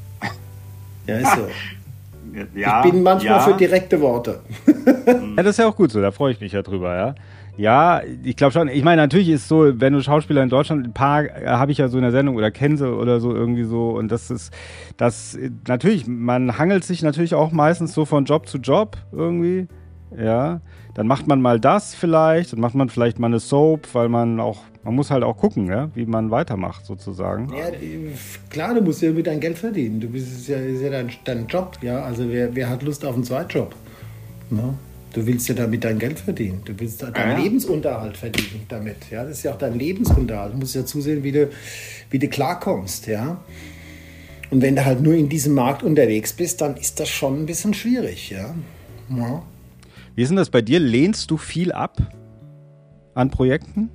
Ja, ist so. Ja, ich bin manchmal ja. für direkte Worte. Ja, das ist ja auch gut so. Da freue ich mich ja drüber, ja. Ja, ich glaube schon. Ich meine, natürlich ist es so, wenn du Schauspieler in Deutschland, ein paar äh, habe ich ja so in der Sendung oder kenne sie oder so irgendwie so. Und das ist, das, natürlich, man hangelt sich natürlich auch meistens so von Job zu Job irgendwie. Ja, dann macht man mal das vielleicht, dann macht man vielleicht mal eine Soap, weil man auch, man muss halt auch gucken, ja, wie man weitermacht sozusagen. Ja, klar, du musst ja mit dein Geld verdienen. Du bist, ist ja, ist ja dein, dein Job, ja. Also wer, wer hat Lust auf einen Zweitjob? Ja? Du willst ja damit dein Geld verdienen. Du willst deinen ja, ja. Lebensunterhalt verdienen damit. Ja, das ist ja auch dein Lebensunterhalt. Du musst ja zusehen, wie du, wie du klarkommst, ja. Und wenn du halt nur in diesem Markt unterwegs bist, dann ist das schon ein bisschen schwierig, ja. Ja. Wie ist denn das bei dir? Lehnst du viel ab an Projekten?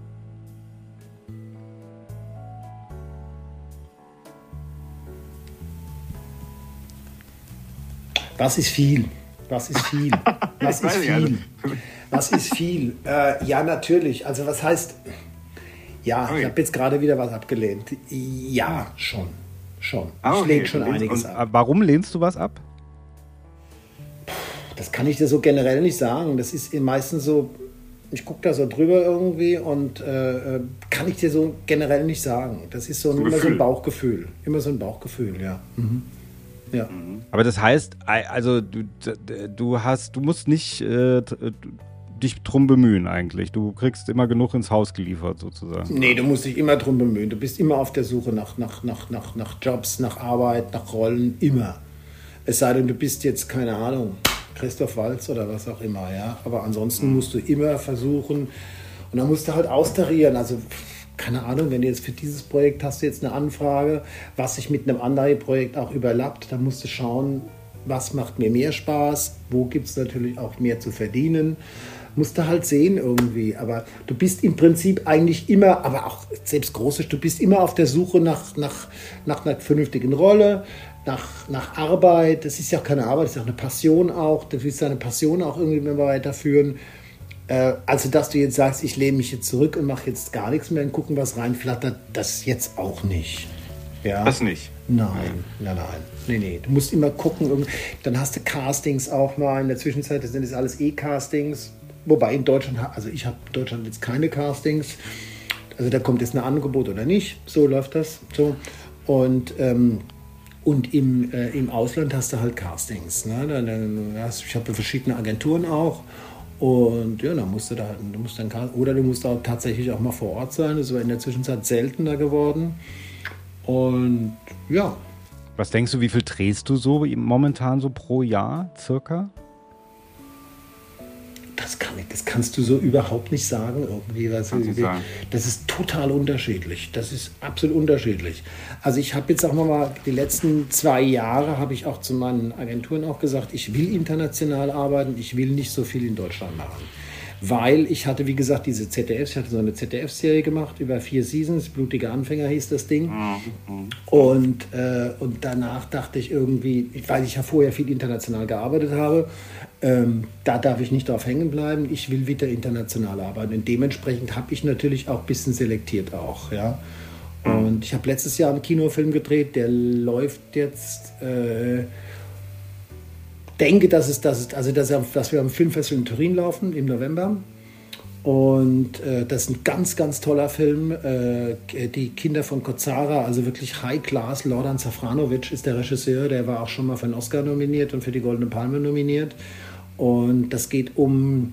Was ist viel? Was ist viel? Was ist viel? Was ist viel? Äh, ja, natürlich. Also was heißt... Ja, okay. Ich habe jetzt gerade wieder was abgelehnt. Ja, schon. Schon. Ah, okay. Ich lehne schon einiges ab. Warum lehnst du was ab? Das kann ich dir so generell nicht sagen. Das ist meistens so, ich gucke da so drüber irgendwie und äh, kann ich dir so generell nicht sagen. Das ist so, so immer Gefühl. so ein Bauchgefühl. Immer so ein Bauchgefühl, ja. Mhm. Ja. Aber das heißt, also du, du hast, du musst nicht äh, dich drum bemühen eigentlich. Du kriegst immer genug ins Haus geliefert sozusagen. Nee, du musst dich immer drum bemühen. Du bist immer auf der Suche nach, nach, nach, nach, nach Jobs, nach Arbeit, nach Rollen, immer. Es sei denn, du bist jetzt, keine Ahnung, Christoph Waltz oder was auch immer, ja. Aber ansonsten musst du immer versuchen und dann musst du halt austarieren. Also keine Ahnung, wenn du jetzt für dieses Projekt hast du jetzt eine Anfrage, was sich mit einem anderen Projekt auch überlappt, dann musst du schauen, was macht mir mehr Spaß, wo gibt es natürlich auch mehr zu verdienen. Musst du halt sehen irgendwie, aber du bist im Prinzip eigentlich immer, aber auch selbst große, du bist immer auf der Suche nach, nach, nach einer vernünftigen Rolle, nach, nach Arbeit. Das ist ja auch keine Arbeit, das ist ja auch eine Passion auch, du willst deine Passion auch irgendwie mehr weiterführen. Äh, also, dass du jetzt sagst, ich lehne mich jetzt zurück und mache jetzt gar nichts mehr und gucken, was reinflattert, das jetzt auch nicht. Ja? Das nicht? Nein, nein, nein. Nee, nee. Du musst immer gucken, dann hast du Castings auch mal, in der Zwischenzeit sind das alles E-Castings. Wobei in Deutschland, also ich habe in Deutschland jetzt keine Castings, also da kommt jetzt ein Angebot oder nicht, so läuft das. So. Und, ähm, und im, äh, im Ausland hast du halt Castings. Ne? Dann, dann hast, ich habe verschiedene Agenturen auch und ja, dann musst du da halt, du musst dann, oder du musst auch tatsächlich auch mal vor Ort sein, das war in der Zwischenzeit seltener geworden und ja. Was denkst du, wie viel drehst du so momentan so pro Jahr circa? Das, kann ich, das kannst du so überhaupt nicht sagen. Irgendwie, was, wie, das ist total unterschiedlich. Das ist absolut unterschiedlich. Also ich habe jetzt auch mal die letzten zwei Jahre habe ich auch zu meinen Agenturen auch gesagt, ich will international arbeiten, ich will nicht so viel in Deutschland machen. Weil ich hatte, wie gesagt, diese Z D F, ich hatte so eine Z D F-Serie gemacht über vier Seasons, Blutige Anfänger hieß das Ding. Mhm. Und, äh, und danach dachte ich irgendwie, weil ich ja vorher viel international gearbeitet habe, ähm, da darf ich nicht drauf hängen bleiben, ich will wieder international arbeiten. Und dementsprechend habe ich natürlich auch ein bisschen selektiert auch, ja. Und ich habe letztes Jahr einen Kinofilm gedreht, der läuft jetzt... Äh, denke, dass es, dass es, also dass, dass wir am Filmfestival in Turin laufen im November. Und äh, das ist ein ganz, ganz toller Film. Äh, die Kinder von Kozara, also wirklich High Class. Lordan Safranovic ist der Regisseur, der war auch schon mal für einen Oscar nominiert und für die Goldene Palme nominiert. Und das geht um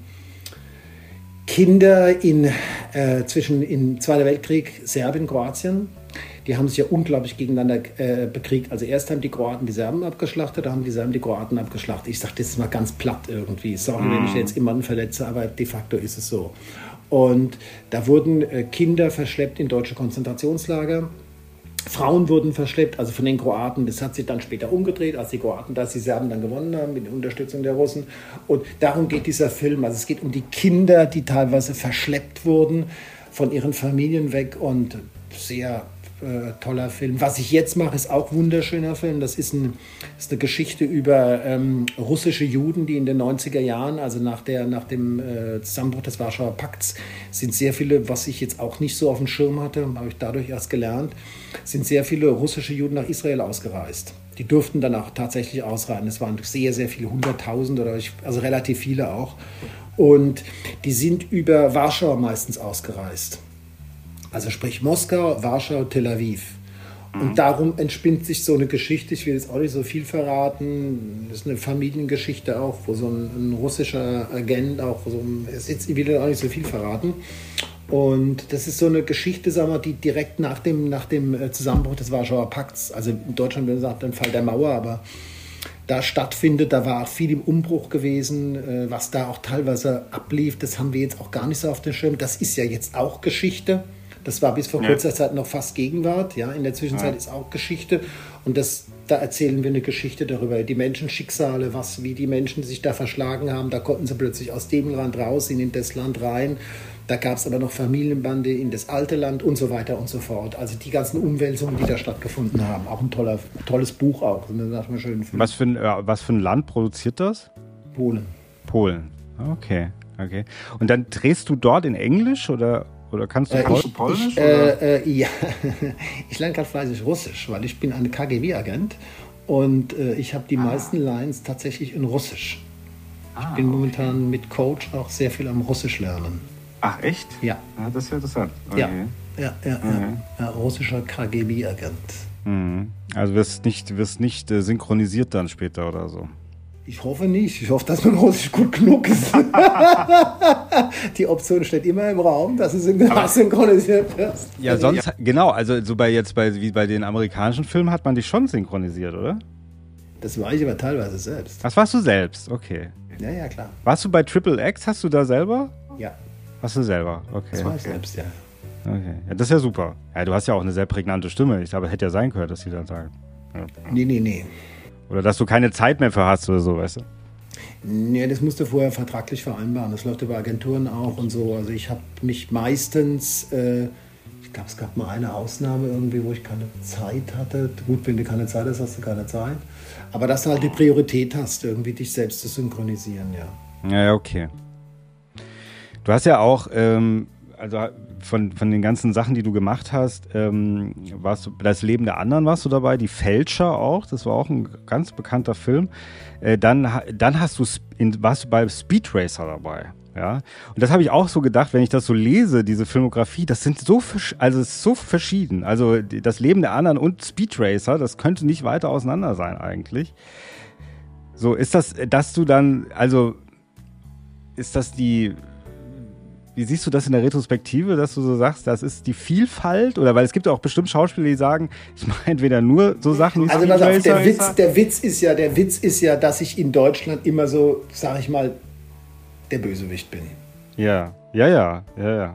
Kinder in, äh, zwischen im Zweiten Weltkrieg, Serbien, Kroatien. Die haben sich ja unglaublich gegeneinander äh, bekriegt. Also erst haben die Kroaten die Serben abgeschlachtet, dann haben die Serben die Kroaten abgeschlachtet. Ich sage das ist mal ganz platt irgendwie. Sorry, mm. wenn ich jetzt jemanden verletze, aber de facto ist es so. Und da wurden äh, Kinder verschleppt in deutsche Konzentrationslager. Frauen wurden verschleppt, also von den Kroaten. Das hat sich dann später umgedreht, als die Kroaten, dass die Serben dann gewonnen haben mit der Unterstützung der Russen. Und darum geht dieser Film. Also es geht um die Kinder, die teilweise verschleppt wurden von ihren Familien weg und sehr... Äh, toller Film. Was ich jetzt mache, ist auch ein wunderschöner Film. Das ist, ein, ist eine Geschichte über ähm, russische Juden, die in den neunziger Jahren, also nach, der, nach dem äh, Zusammenbruch des Warschauer Pakts, sind sehr viele, was ich jetzt auch nicht so auf dem Schirm hatte, habe ich dadurch erst gelernt, sind sehr viele russische Juden nach Israel ausgereist. Die durften dann auch tatsächlich ausreisen. Es waren sehr, sehr viele, hunderttausend oder ich, also relativ viele auch. Und die sind über Warschau meistens ausgereist. Also sprich Moskau, Warschau, Tel Aviv. Und mhm. darum entspinnt sich so eine Geschichte, ich will jetzt auch nicht so viel verraten, das ist eine Familiengeschichte auch, wo so ein, ein russischer Agent auch, so ein, ich will jetzt auch nicht so viel verraten. Und das ist so eine Geschichte, sagen wir, die direkt nach dem, nach dem Zusammenbruch des Warschauer Pakts, also in Deutschland würde man sagen, der Fall der Mauer, aber da stattfindet, da war auch viel im Umbruch gewesen, was da auch teilweise ablief, das haben wir jetzt auch gar nicht so auf dem Schirm. Das ist ja jetzt auch Geschichte. Das war bis vor ja. kurzer Zeit noch fast Gegenwart. Ja, in der Zwischenzeit ja. ist auch Geschichte. Und das, da erzählen wir eine Geschichte darüber. Die Menschenschicksale, was, wie die Menschen sich da verschlagen haben. Da konnten sie plötzlich aus dem Land raus, in das Land rein. Da gab es aber noch Familienbande in das alte Land und so weiter und so fort. Also die ganzen Umwälzungen, die da stattgefunden haben. Auch ein toller, tolles Buch auch. Schön was, für ein, äh, was für ein Land produziert das? Polen. Polen. Okay, okay. Und dann drehst du dort in Englisch oder... Oder kannst du, äh, Pol- ich, Polnisch? Ich, äh, äh, ja, ich lerne gerade fleißig Russisch, weil ich bin ein K G B-Agent und äh, ich habe die ah. meisten Lines tatsächlich in Russisch. Ich ah, bin momentan okay. mit Coach auch sehr viel am Russisch lernen. Ach, echt? Ja. ja das ist ja interessant. Okay. Ja, ja, ja, okay. ja, ja. Russischer K G B-Agent. Mhm. Also wirst nicht, wirst nicht äh, synchronisiert dann später oder so? Ich hoffe nicht. Ich hoffe, dass mein Russisch gut genug ist. Die Option steht immer im Raum, dass es synchronisiert wird. Ja, also sonst, ja. genau, also so bei jetzt bei, wie bei den amerikanischen Filmen hat man dich schon synchronisiert, oder? Das war ich aber teilweise selbst. Das warst du selbst, okay. Ja, ja, klar. Warst du bei Triple X, hast du da selber? Ja. Warst du selber, okay. Das war ich okay. selbst, ja. Okay. Ja, das ist ja super. Ja, du hast ja auch eine sehr prägnante Stimme. Ich glaube, hätte ja sein können, dass sie dann sagen. Ja. Nee, nee, nee. Oder dass du keine Zeit mehr für hast oder so, weißt du? Nee, das musst du vorher vertraglich vereinbaren. Das läuft über Agenturen auch und so. Also ich habe mich meistens, äh, ich glaube, es gab mal eine Ausnahme irgendwie, wo ich keine Zeit hatte. Gut, wenn du keine Zeit hast, hast du keine Zeit. Aber dass du halt die Priorität hast, irgendwie dich selbst zu synchronisieren, ja. Ja, okay. Du hast ja auch, ähm, also von, von den ganzen Sachen, die du gemacht hast, ähm, warst du, das Leben der anderen warst du dabei, die Fälscher auch, das war auch ein ganz bekannter Film. Äh, dann, dann hast du, in, warst du bei Speed Racer dabei. Ja, und das habe ich auch so gedacht, wenn ich das so lese, diese Filmografie, das sind so, also es ist so verschieden. Also das Leben der anderen und Speed Racer, das könnte nicht weiter auseinander sein eigentlich. So, ist das, dass du dann, also ist das die, wie siehst du das in der Retrospektive, dass du so sagst, das ist die Vielfalt? Oder weil es gibt ja auch bestimmt Schauspieler, die sagen, ich mache entweder nur so Sachen wie Also Speed pass auf, Racer. der Witz, der Witz ist ja, der Witz ist ja, dass ich in Deutschland immer so, sag ich mal, der Bösewicht bin. Ja, ja, ja, ja, ja.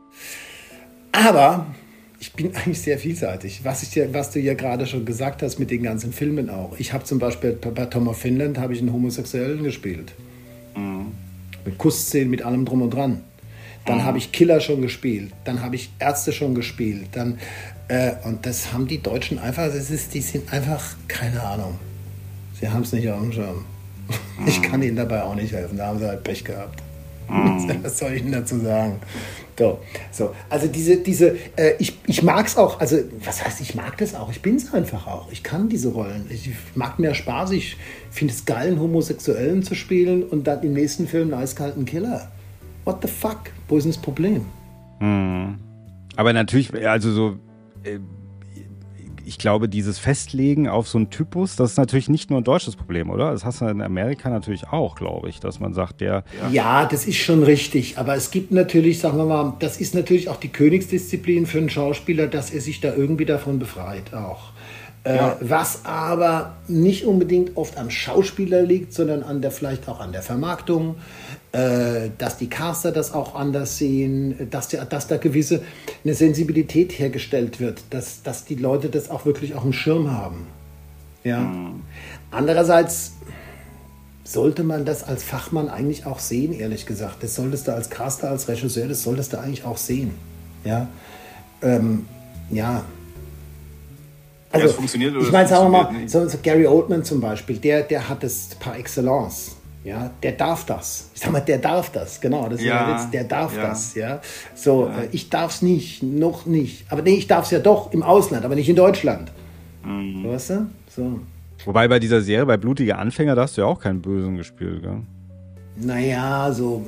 Aber ich bin eigentlich sehr vielseitig. Was, ich dir, was du ja gerade schon gesagt hast mit den ganzen Filmen auch. Ich habe zum Beispiel bei Tom of Finland habe ich einen Homosexuellen gespielt. Mhm. Mit Kussszenen, mit allem drum und dran. Dann mhm. habe ich Killer schon gespielt. Dann habe ich Ärzte schon gespielt. Dann, äh, und das haben die Deutschen einfach, das ist, die sind einfach, keine Ahnung. Sie haben es nicht auf dem Schirm. Ich kann ihnen dabei auch nicht helfen, da haben sie halt Pech gehabt. Mm. Was soll ich Ihnen dazu sagen? So, so. Also diese, diese äh, ich, ich mag es auch, also was heißt, ich mag das auch, ich bin es einfach auch. Ich kann diese Rollen, ich mag mehr Spaß, ich finde es geil, einen Homosexuellen zu spielen und dann im nächsten Film einen eiskalten Killer. What the fuck? Wo ist denn das Problem? Mm. Aber natürlich, also so... Äh, ich glaube, dieses Festlegen auf so einen Typus, das ist natürlich nicht nur ein deutsches Problem, oder? Das hast du in Amerika natürlich auch, glaube ich, dass man sagt, der... Ja. ja, das ist schon richtig, aber es gibt natürlich, sagen wir mal, das ist natürlich auch die Königsdisziplin für einen Schauspieler, dass er sich da irgendwie davon befreit auch. Ja. Äh, was aber nicht unbedingt oft am Schauspieler liegt, sondern an der, vielleicht auch an der Vermarktung, äh, dass die Caster das auch anders sehen, dass, der, dass da gewisse eine Sensibilität hergestellt wird, dass, dass die Leute das auch wirklich auf dem Schirm haben. Ja. Mhm. Andererseits sollte man das als Fachmann eigentlich auch sehen, ehrlich gesagt. Das solltest du als Caster, als Regisseur, das solltest du eigentlich auch sehen. Ja. Ähm, ja. Also, ja, es funktioniert oder ich meine, sagen wir mal, so, so Gary Oldman zum Beispiel, der, der hat es par excellence. Ja, der darf das. Ich sag mal, der darf das, genau. Das ist ja der Witz, der darf ja. das. Ja, so, ja. Äh, ich darf es nicht, noch nicht. Aber nee, ich darf es ja doch im Ausland, aber nicht in Deutschland. Mhm. So, weißt du? So. Wobei bei dieser Serie, bei Blutige Anfänger, da hast du ja auch keinen Bösen gespielt, gell? Naja, so,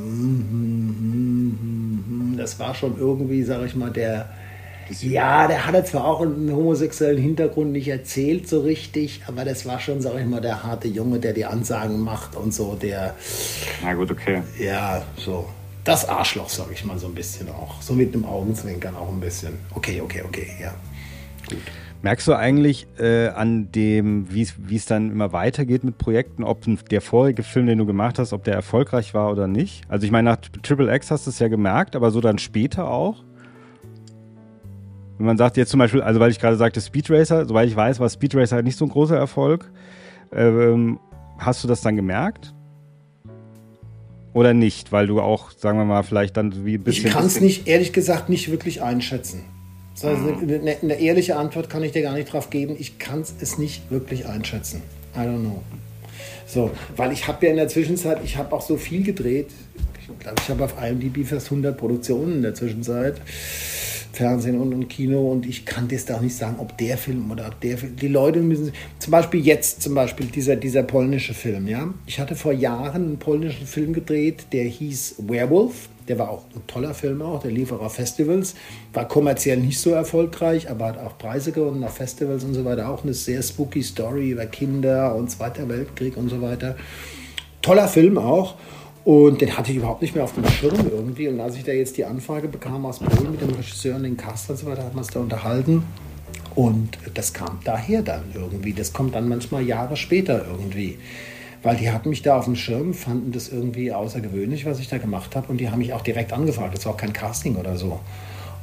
das war schon irgendwie, sag ich mal, der. Ja, der hatte zwar auch einen homosexuellen Hintergrund nicht erzählt so richtig, aber das war schon, sag ich mal, der harte Junge, der die Ansagen macht und so, der... Na gut, okay. Ja, so. Das Arschloch, sag ich mal, so ein bisschen auch. So mit einem Augenzwinkern auch ein bisschen. Okay, okay, okay, ja. Gut. Merkst du eigentlich äh, an dem, wie es dann immer weitergeht mit Projekten, ob der vorige Film, den du gemacht hast, ob der erfolgreich war oder nicht? Also ich meine, nach Triple X hast du es ja gemerkt, aber so dann später auch? Wenn man sagt jetzt zum Beispiel, also weil ich gerade sagte Speed Racer, soweit ich weiß, war Speed Racer nicht so ein großer Erfolg. Ähm, hast du das dann gemerkt? Oder nicht? Weil du auch, sagen wir mal, vielleicht dann wie ein bisschen... Ich kann es nicht, ehrlich gesagt, nicht wirklich einschätzen. Also eine, eine, eine ehrliche Antwort kann ich dir gar nicht drauf geben. Ich kann es nicht wirklich einschätzen. I don't know. So, weil ich habe ja in der Zwischenzeit, ich habe auch so viel gedreht. Ich glaube, ich habe auf I M D B fast hundert Produktionen in der Zwischenzeit. Fernsehen und, und Kino, und ich kann das da auch nicht sagen, ob der Film oder ob der Film. Die Leute müssen, zum Beispiel jetzt, zum Beispiel dieser, dieser polnische Film, ja. Ich hatte vor Jahren einen polnischen Film gedreht, der hieß Werewolf. Der war auch ein toller Film auch, der lief auch auf Festivals. War kommerziell nicht so erfolgreich, aber hat auch Preise gewonnen auf Festivals und so weiter. Auch eine sehr spooky Story über Kinder und Zweiter Weltkrieg und so weiter. Toller Film auch. Und den hatte ich überhaupt nicht mehr auf dem Schirm irgendwie. Und als ich da jetzt die Anfrage bekam aus Polen mit dem Regisseur und den Cast und so weiter, hat man es da unterhalten. Und das kam daher dann irgendwie. Das kommt dann manchmal Jahre später irgendwie. Weil die hatten mich da auf dem Schirm, fanden das irgendwie außergewöhnlich, was ich da gemacht habe. Und die haben mich auch direkt angefragt. Das war auch kein Casting oder so.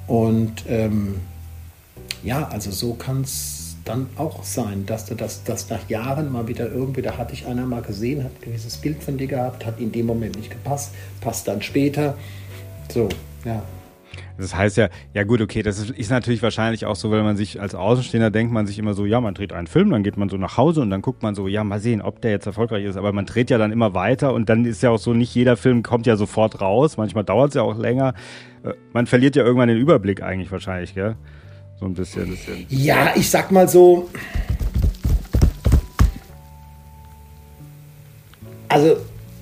Und ähm, ja, also so kann es dann auch sein, dass du das dass nach Jahren mal wieder irgendwie, da hatte ich einer mal gesehen, hat ein gewisses Bild von dir gehabt, hat in dem Moment nicht gepasst, passt dann später. So, ja. Das heißt ja, ja gut, okay, das ist, ist natürlich wahrscheinlich auch so, wenn man sich als Außenstehender denkt, man sich immer so, ja, man dreht einen Film, dann geht man so nach Hause und dann guckt man so, ja, mal sehen, ob der jetzt erfolgreich ist, aber man dreht ja dann immer weiter und dann ist ja auch so, nicht jeder Film kommt ja sofort raus, manchmal dauert es ja auch länger, man verliert ja irgendwann den Überblick eigentlich wahrscheinlich, gell? So ein bisschen, bisschen. Ja, ich sag mal so, also,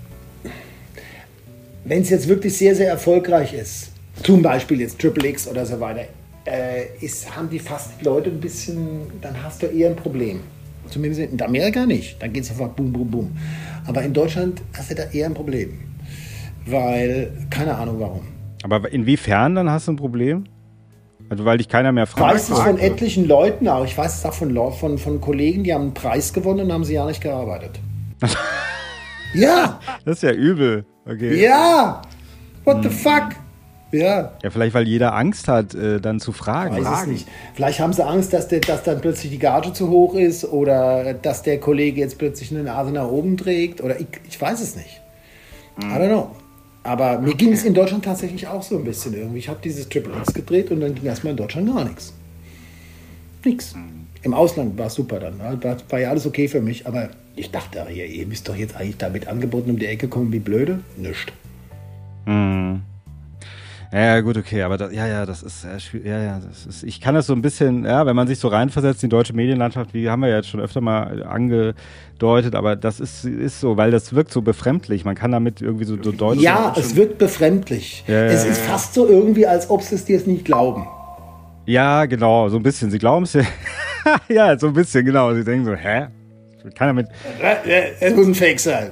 wenn es jetzt wirklich sehr, sehr erfolgreich ist, zum Beispiel jetzt Triple X oder so weiter, äh, ist, haben die fast die Leute ein bisschen, dann hast du eher ein Problem. Zumindest in Amerika nicht, dann geht es sofort boom, boom, boom. Aber in Deutschland hast du da eher ein Problem, weil, keine Ahnung warum. Aber inwiefern dann hast du ein Problem? Also weil dich keiner mehr fragt? Ich weiß es von etlichen Leuten auch, ich weiß es auch von, von, von Kollegen, die haben einen Preis gewonnen und haben sie ja nicht gearbeitet. Ja! Das ist ja übel. Okay. Ja! What the fuck? Ja. Ja, vielleicht, weil jeder Angst hat, äh, dann zu fragen. Ich weiß es nicht. Vielleicht haben sie Angst, dass, der, dass dann plötzlich die Gage zu hoch ist oder dass der Kollege jetzt plötzlich eine Nase nach oben trägt oder ich, ich weiß es nicht. I don't know. Aber mir ging es in Deutschland tatsächlich auch so ein bisschen irgendwie. Ich habe dieses Triple X gedreht und dann ging erstmal in Deutschland gar nichts. Nix. Im Ausland war es super dann. War, war ja alles okay für mich, aber ich dachte, ihr, ihr müsst doch jetzt eigentlich damit angeboten um die Ecke kommen wie blöde. Nischt. Hm. Ja, gut, okay, aber das, ja, ja, das ist sehr schwierig. Ja, ja, das ist, ich kann das so ein bisschen, ja, wenn man sich so reinversetzt in die deutsche Medienlandschaft, wie haben wir ja jetzt schon öfter mal angedeutet, aber das ist, ist so, weil das wirkt so befremdlich. Man kann damit irgendwie so, so deutsch. Ja, es wirkt befremdlich. Ja, ja, es ist ja. fast so irgendwie, als ob sie es dir nicht glauben. Ja, genau, so ein bisschen. Sie glauben es ja. Ja, so ein bisschen, genau. Sie denken so, hä? Kann damit. Es muss ein Fake sein.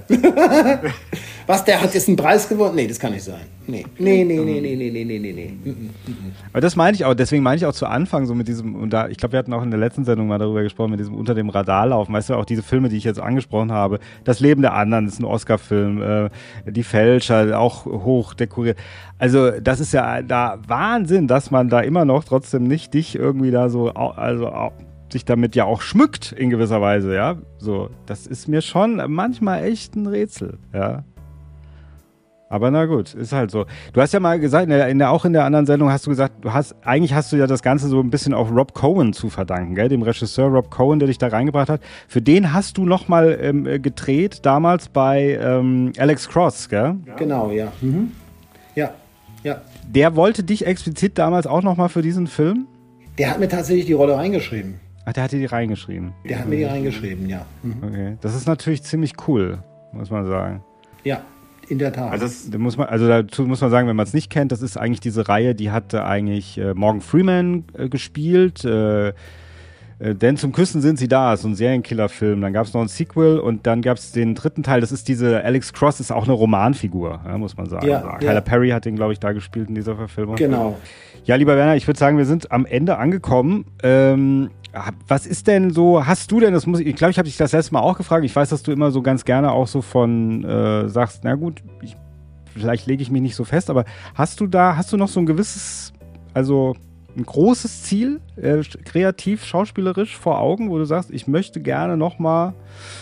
Was, der hat jetzt einen Preis gewonnen? Nee, das kann nicht sein. Nee, nee, nee, nee, nee, nee, nee, nee, nee, nee. Aber das meine ich auch, deswegen meine ich auch zu Anfang so mit diesem, und da, ich glaube, wir hatten auch in der letzten Sendung mal darüber gesprochen, mit diesem unter dem Radar laufen, weißt du, auch diese Filme, die ich jetzt angesprochen habe, Das Leben der anderen, das ist ein Oscar-Film, äh, Die Fälscher, auch hoch dekoriert. Also das ist ja da Wahnsinn, dass man da immer noch trotzdem nicht dich irgendwie da so, also sich damit ja auch schmückt in gewisser Weise, ja. So, das ist mir schon manchmal echt ein Rätsel, ja. Aber na gut, ist halt so. Du hast ja mal gesagt, in der, in der, auch in der anderen Sendung hast du gesagt, du hast, eigentlich hast du ja das Ganze so ein bisschen auf Rob Cohen zu verdanken, gell? Dem Regisseur Rob Cohen, der dich da reingebracht hat. Für den hast du nochmal ähm, gedreht, damals bei ähm, Alex Cross, gell? Genau, ja. Mhm. Ja, ja. Der wollte dich explizit damals auch nochmal für diesen Film? Der hat mir tatsächlich die Rolle reingeschrieben. Ach, der hat dir die reingeschrieben? Der hat mir die reingeschrieben, ja. Mhm. Okay, das ist natürlich ziemlich cool, muss man sagen. Ja. In der Tat. Also, das Da muss man, also dazu muss man sagen, wenn man es nicht kennt, das ist eigentlich diese Reihe, die hatte eigentlich äh, Morgan Freeman äh, gespielt. Äh, äh, denn zum Küssen sind sie da, so ein Serienkiller-Film. Dann gab es noch ein Sequel und dann gab es den dritten Teil. Das ist diese, Alex Cross ist auch eine Romanfigur, ja, muss man sagen. Ja, Tyler ja. Perry hat den, glaube ich, da gespielt in dieser Verfilmung. Genau. Ja, lieber Werner, ich würde sagen, wir sind am Ende angekommen. Ähm, was ist denn so, hast du denn, das muss ich, ich glaube, ich habe dich das letzte Mal auch gefragt, ich weiß, dass du immer so ganz gerne auch so von äh, sagst, na gut, ich, vielleicht lege ich mich nicht so fest, aber hast du da, hast du noch so ein gewisses, also ein großes Ziel, äh, kreativ, schauspielerisch vor Augen, wo du sagst, ich möchte gerne nochmal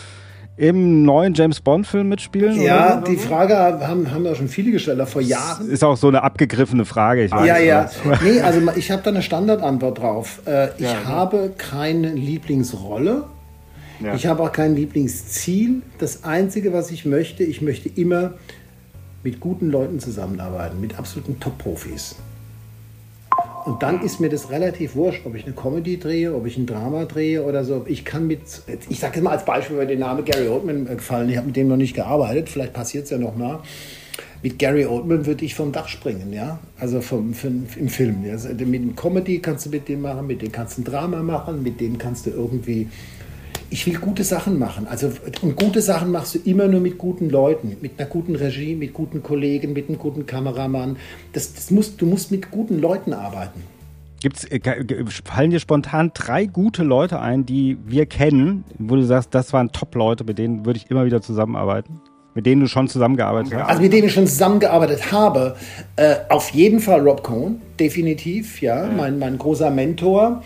im neuen James-Bond-Film mitspielen? Ja, oder so? die Frage haben, haben ja schon viele gestellt, vor Jahren. Ist auch so eine abgegriffene Frage, ich weiß. Ja, ja. Aber- Nee, also ich habe da eine Standardantwort drauf. Äh, ich Ja, habe keine Lieblingsrolle. Ja. Ich habe auch kein Lieblingsziel. Das Einzige, was ich möchte, ich möchte immer mit guten Leuten zusammenarbeiten, mit absoluten Top-Profis. Und dann ist mir das relativ wurscht, ob ich eine Comedy drehe, ob ich ein Drama drehe oder so. Ich kann mit, ich sage jetzt mal als Beispiel, weil der Name Gary Oldman gefallen, ich habe mit dem noch nicht gearbeitet, vielleicht passiert es ja noch mal. Mit Gary Oldman würde ich vom Dach springen, ja, also vom, vom, im Film. Also mit dem Comedy kannst du mit dem machen, mit dem kannst du ein Drama machen, mit dem kannst du irgendwie... Ich will gute Sachen machen. Also, und gute Sachen machst du immer nur mit guten Leuten, mit einer guten Regie, mit guten Kollegen, mit einem guten Kameramann. Das, das musst, du musst mit guten Leuten arbeiten. Gibt's, äh, ge- fallen dir spontan drei gute Leute ein, die wir kennen, wo du sagst, das waren Top-Leute, mit denen würde ich immer wieder zusammenarbeiten? Mit denen du schon zusammengearbeitet hast? Also mit denen ich schon zusammengearbeitet habe, äh, auf jeden Fall Rob Cohen, definitiv, ja, ja. Mein, mein großer Mentor.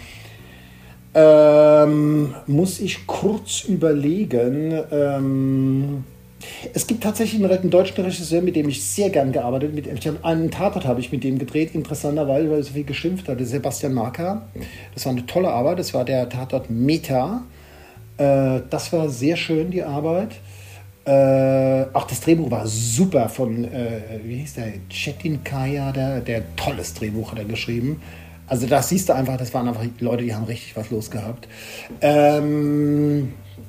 Ähm, muss ich kurz überlegen. Ähm, es gibt tatsächlich einen, einen deutschen Regisseur, mit dem ich sehr gern gearbeitet habe. Ich habe einen Tatort habe ich mit dem gedreht, interessanterweise, weil er so viel geschimpft hatte, Sebastian Marker. Das war eine tolle Arbeit, das war der Tatort Meta. Äh, das war sehr schön, die Arbeit. Äh, auch das Drehbuch war super von, äh, wie hieß der, Chetin Kaya, der, der tolles Drehbuch hat er geschrieben. Also das siehst du einfach, das waren einfach Leute, die haben richtig was los gehabt. Ähm,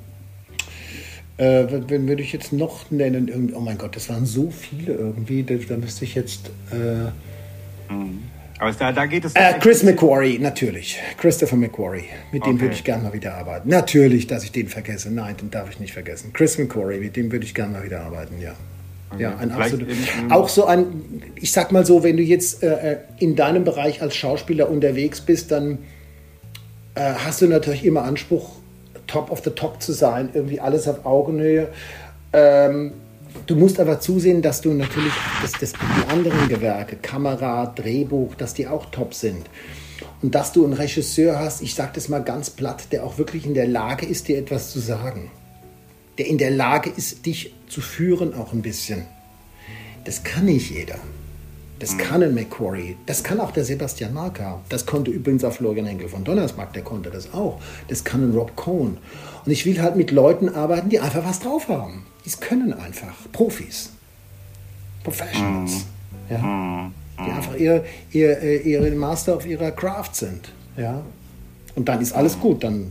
äh, wenn würde ich jetzt noch nennen, irgendwie, oh mein Gott, das waren so viele irgendwie, da, da müsste ich jetzt... Äh, mhm. Aber da, da geht es... Äh, Chris McQuarrie, natürlich. Christopher McQuarrie. Mit okay. dem würde ich gerne mal wieder arbeiten. Natürlich, dass ich den vergesse. Nein, den darf ich nicht vergessen. Chris McQuarrie, mit dem würde ich gerne mal wieder arbeiten, ja. Okay. Ja, ein absolut, auch so ein, ich sag mal so, wenn du jetzt äh, in deinem Bereich als Schauspieler unterwegs bist, dann äh, hast du natürlich immer Anspruch, top of the top zu sein, irgendwie alles auf Augenhöhe. Ähm, Du musst aber zusehen, dass du natürlich das, das, die anderen Gewerke, Kamera, Drehbuch, dass die auch top sind. Und dass du einen Regisseur hast, ich sage das mal ganz platt, der auch wirklich in der Lage ist, dir etwas zu sagen. Der in der Lage ist, dich zu führen auch ein bisschen. Das kann nicht jeder. Das kann ein McQuarrie. Das kann auch der Sebastian Marker. Das konnte übrigens auch Florian Henkel von Donnersmarck, der konnte das auch. Das kann ein Rob Cohen. Und ich will halt mit Leuten arbeiten, die einfach was drauf haben. Die können einfach. Profis. Professionals. Mm. Ja? Mm. Die einfach ihr, ihr, ihre Master of ihrer Craft sind. Ja? Und dann ist alles gut. Dann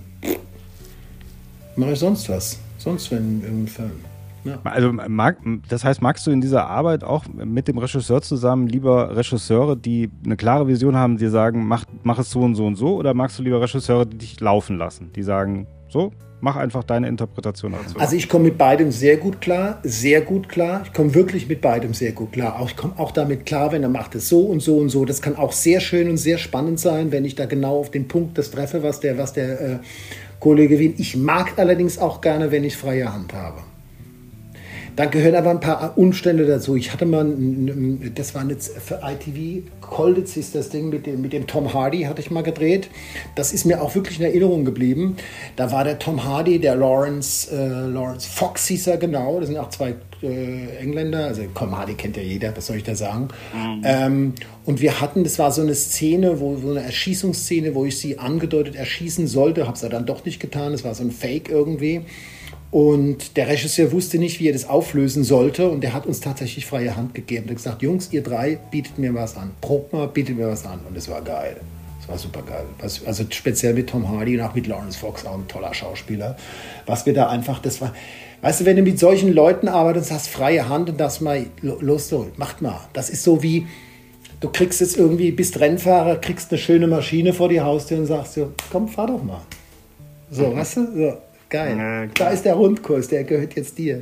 mache ich sonst was. Sonst wenn irgendein Film. Ja. Also mag, das heißt, magst du in dieser Arbeit auch mit dem Regisseur zusammen lieber Regisseure, die eine klare Vision haben, die sagen, mach, mach es so und so und so, oder magst du lieber Regisseure, die dich laufen lassen, die sagen, so, mach einfach deine Interpretation dazu? Also ich komme mit beidem sehr gut klar, sehr gut klar. Ich komme wirklich mit beidem sehr gut klar. Auch, ich komme auch damit klar, wenn er macht es so und so und so. Das kann auch sehr schön und sehr spannend sein, wenn ich da genau auf den Punkt das treffe, was der, was der äh, Kollege will. Ich mag allerdings auch gerne, wenn ich freie Hand habe. Dann gehören aber ein paar Umstände dazu. Ich hatte mal, das war jetzt für I T V, Kolditz ist das Ding mit dem, mit dem Tom Hardy, hatte ich mal gedreht. Das ist mir auch wirklich in Erinnerung geblieben. Da war der Tom Hardy, der Lawrence, äh, Lawrence Fox hieß er genau. Das sind auch zwei äh, Engländer. Also Tom Hardy kennt ja jeder, was soll ich da sagen. Mhm. Ähm, und wir hatten, das war so eine Szene, wo, so eine Erschießungsszene, wo ich sie angedeutet erschießen sollte. Habe es ja dann doch nicht getan. Das war so ein Fake irgendwie. Und der Regisseur wusste nicht, wie er das auflösen sollte. Und der hat uns tatsächlich freie Hand gegeben. Er hat gesagt, Jungs, ihr drei, bietet mir was an. Probt mal, bietet mir was an. Und das war geil. Das war super geil. Also speziell mit Tom Hardy und auch mit Lawrence Fox, auch ein toller Schauspieler. Was wir da einfach, das war... Weißt du, wenn du mit solchen Leuten arbeitest, hast freie Hand und das mal los, so, macht mal. Das ist so wie, du kriegst jetzt irgendwie, bist Rennfahrer, kriegst eine schöne Maschine vor die Haustür und sagst so, komm, fahr doch mal. So, mhm. Weißt du, so. Geil. Ja, da ist der Rundkurs, der gehört jetzt dir.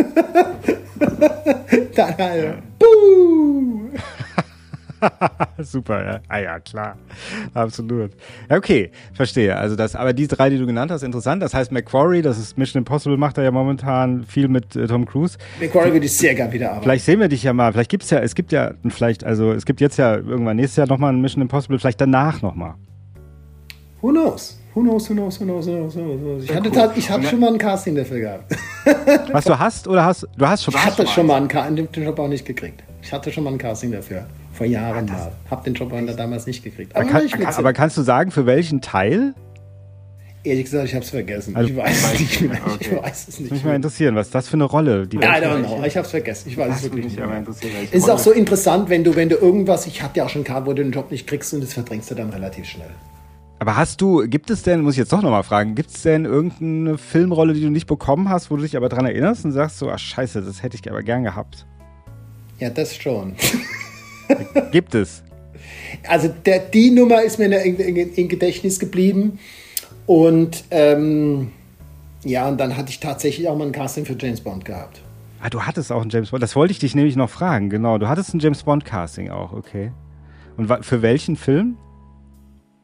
Dann halt. Ja. Buh! Super, ja. Ah ja, klar. Absolut. Ja, okay, verstehe. Also das, aber die drei, die du genannt hast, interessant. Das heißt McQuarrie, das ist Mission Impossible, macht er ja momentan viel mit äh, Tom Cruise. McQuarrie würde ich sehr gerne wieder arbeiten. Vielleicht sehen wir dich ja mal. Vielleicht gibt's ja, es gibt ja vielleicht, also es gibt jetzt ja irgendwann nächstes Jahr nochmal ein Mission Impossible, vielleicht danach nochmal. Who knows? Who knows, who knows, who knows, who knows, who knows. Ich hatte, cool. ich hatte schon mal ein Casting dafür gehabt. Was du hast oder hast du hast schon? Ich hatte schon mal ein Casting, den Job auch nicht gekriegt. Ich hatte schon mal ein Casting dafür. Vor Jahren mal. Hab den Job damals nicht gekriegt. Aber, kann, kann, aber kannst du sagen, für welchen Teil? Ehrlich gesagt, ich habe es vergessen. Also, ich weiß es nicht mehr. Okay. Ich weiß es nicht. Mich mal interessieren, was ist das für eine Rolle? Die I don't know. Ich habe es vergessen. Ich weiß es wirklich nicht mehr. Es ist auch so interessant, wenn du, wenn du irgendwas, ich hatte ja auch schon gehabt, wo du den Job nicht kriegst und das verdrängst du dann relativ schnell. Aber hast du, gibt es denn, muss ich jetzt doch nochmal fragen, gibt es denn irgendeine Filmrolle, die du nicht bekommen hast, wo du dich aber dran erinnerst und sagst so, ach scheiße, das hätte ich aber gern gehabt? Ja, das schon. Gibt es? Also der, die Nummer ist mir in, in, in Gedächtnis geblieben und ähm, ja, und dann hatte ich tatsächlich auch mal ein Casting für James Bond gehabt. Ah, du hattest auch ein James Bond, das wollte ich dich nämlich noch fragen, genau, du hattest ein James Bond Casting auch, okay. Und für welchen Film?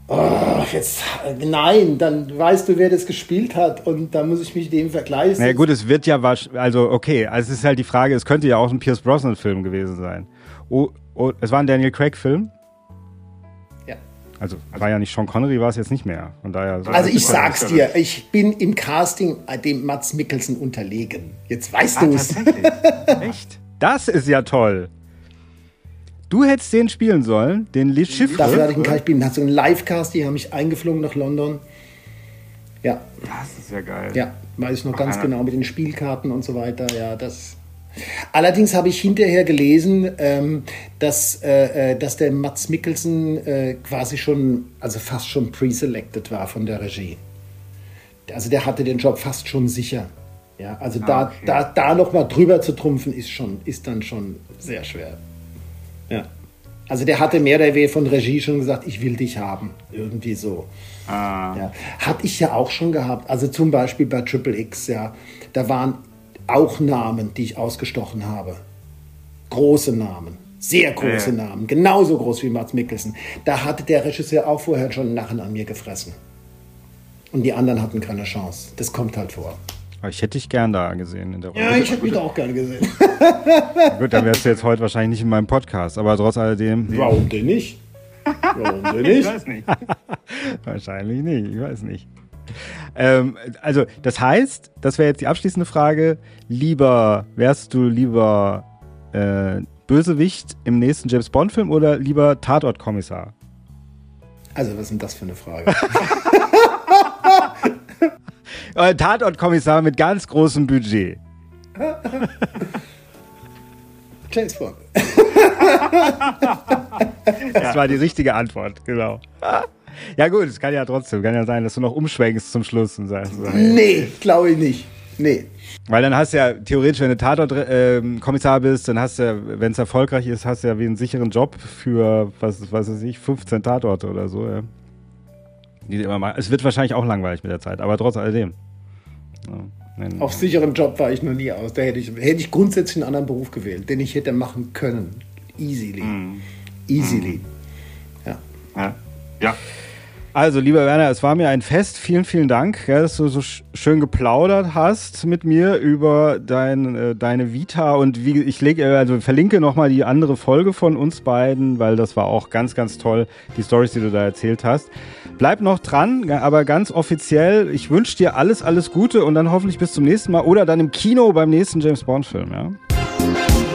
Oh, jetzt, nein, dann weißt du, wer das gespielt hat und dann muss ich mich dem vergleichen. Na ja, gut, es wird ja, also okay, also es ist halt die Frage, es könnte ja auch ein Pierce Brosnan-Film gewesen sein. Oh, oh, es war ein Daniel Craig-Film? Ja. Also war ja nicht Sean Connery, war es jetzt nicht mehr. Von daher. Also ich sag's dir, ich bin im Casting dem Mads Mikkelsen unterlegen. Jetzt weißt du es. Echt? Das ist ja toll. Du hättest den spielen sollen, den Le Chiffre. Dafür hatte ich einen Cast spielen. Hat so einen Live-Cast, die haben mich eingeflogen nach London. Ja. Das ist ja geil. Ja, weiß ich noch Ach, ganz ja. genau mit den Spielkarten und so weiter. Ja, das. Allerdings habe ich hinterher gelesen, ähm, dass, äh, dass der Mads Mikkelsen äh, quasi schon, also fast schon pre-selected war von der Regie. Also der hatte den Job fast schon sicher. Ja, also da, okay. da, da noch mal drüber zu trumpfen, ist, schon, ist dann schon sehr schwer. Ja. Also der hatte mehr oder weniger von Regie schon gesagt, ich will dich haben. Irgendwie so. Ah. Ja. Hatte ich ja auch schon gehabt. Also zum Beispiel bei Triple X, ja. Da waren auch Namen, die ich ausgestochen habe. Große Namen. Sehr große äh. Namen. Genauso groß wie Mads Mikkelsen. Da hatte der Regisseur auch vorher schon einen Lachen an mir gefressen. Und die anderen hatten keine Chance. Das kommt halt vor. Ich hätte dich gern da gesehen in der Rolle. Ja, ich hätte mich da auch gerne gesehen. Gut, dann wärst du jetzt heute wahrscheinlich nicht in meinem Podcast, aber trotz alledem. Warum denn nicht? Warum denn nicht? Ich weiß nicht. Wahrscheinlich nicht, ich weiß nicht. Ähm, also, das heißt, das wäre jetzt die abschließende Frage. Lieber, wärst du lieber äh, Bösewicht im nächsten James Bond-Film oder lieber Tatort-Kommissar? Also, was ist denn das für eine Frage? Äh, Tatort-Kommissar mit ganz großem Budget. James Bond. Das war die richtige Antwort, genau. Ja gut, es kann ja trotzdem, kann ja sein, dass du noch umschwenkst zum Schluss und sagst. So, hey. Nee, glaube ich nicht. Nee. Weil dann hast du ja theoretisch, wenn du Tatort-Kommissar äh, bist, dann hast du ja, wenn es erfolgreich ist, hast du ja wie einen sicheren Job für, was, was weiß ich, fünfzehn Tatorte oder so. Ja. Die immer mal, es wird wahrscheinlich auch langweilig mit der Zeit, aber trotz alledem. Ja, nein, Auf sicheren Job war ich noch nie aus. Da hätte ich, hätte ich grundsätzlich einen anderen Beruf gewählt, den ich hätte machen können. Easily. Mm. Easily. Mm. Ja. Ja. Ja. Also, lieber Werner, es war mir ein Fest. Vielen, vielen Dank, ja, dass du so sch- schön geplaudert hast mit mir über dein, äh, deine Vita. Und wie ich leg, also verlinke nochmal die andere Folge von uns beiden, weil das war auch ganz, ganz toll, die Storys, die du da erzählt hast. Bleib noch dran, aber ganz offiziell, ich wünsche dir alles, alles Gute und dann hoffentlich bis zum nächsten Mal oder dann im Kino beim nächsten James Bond-Film. Ja?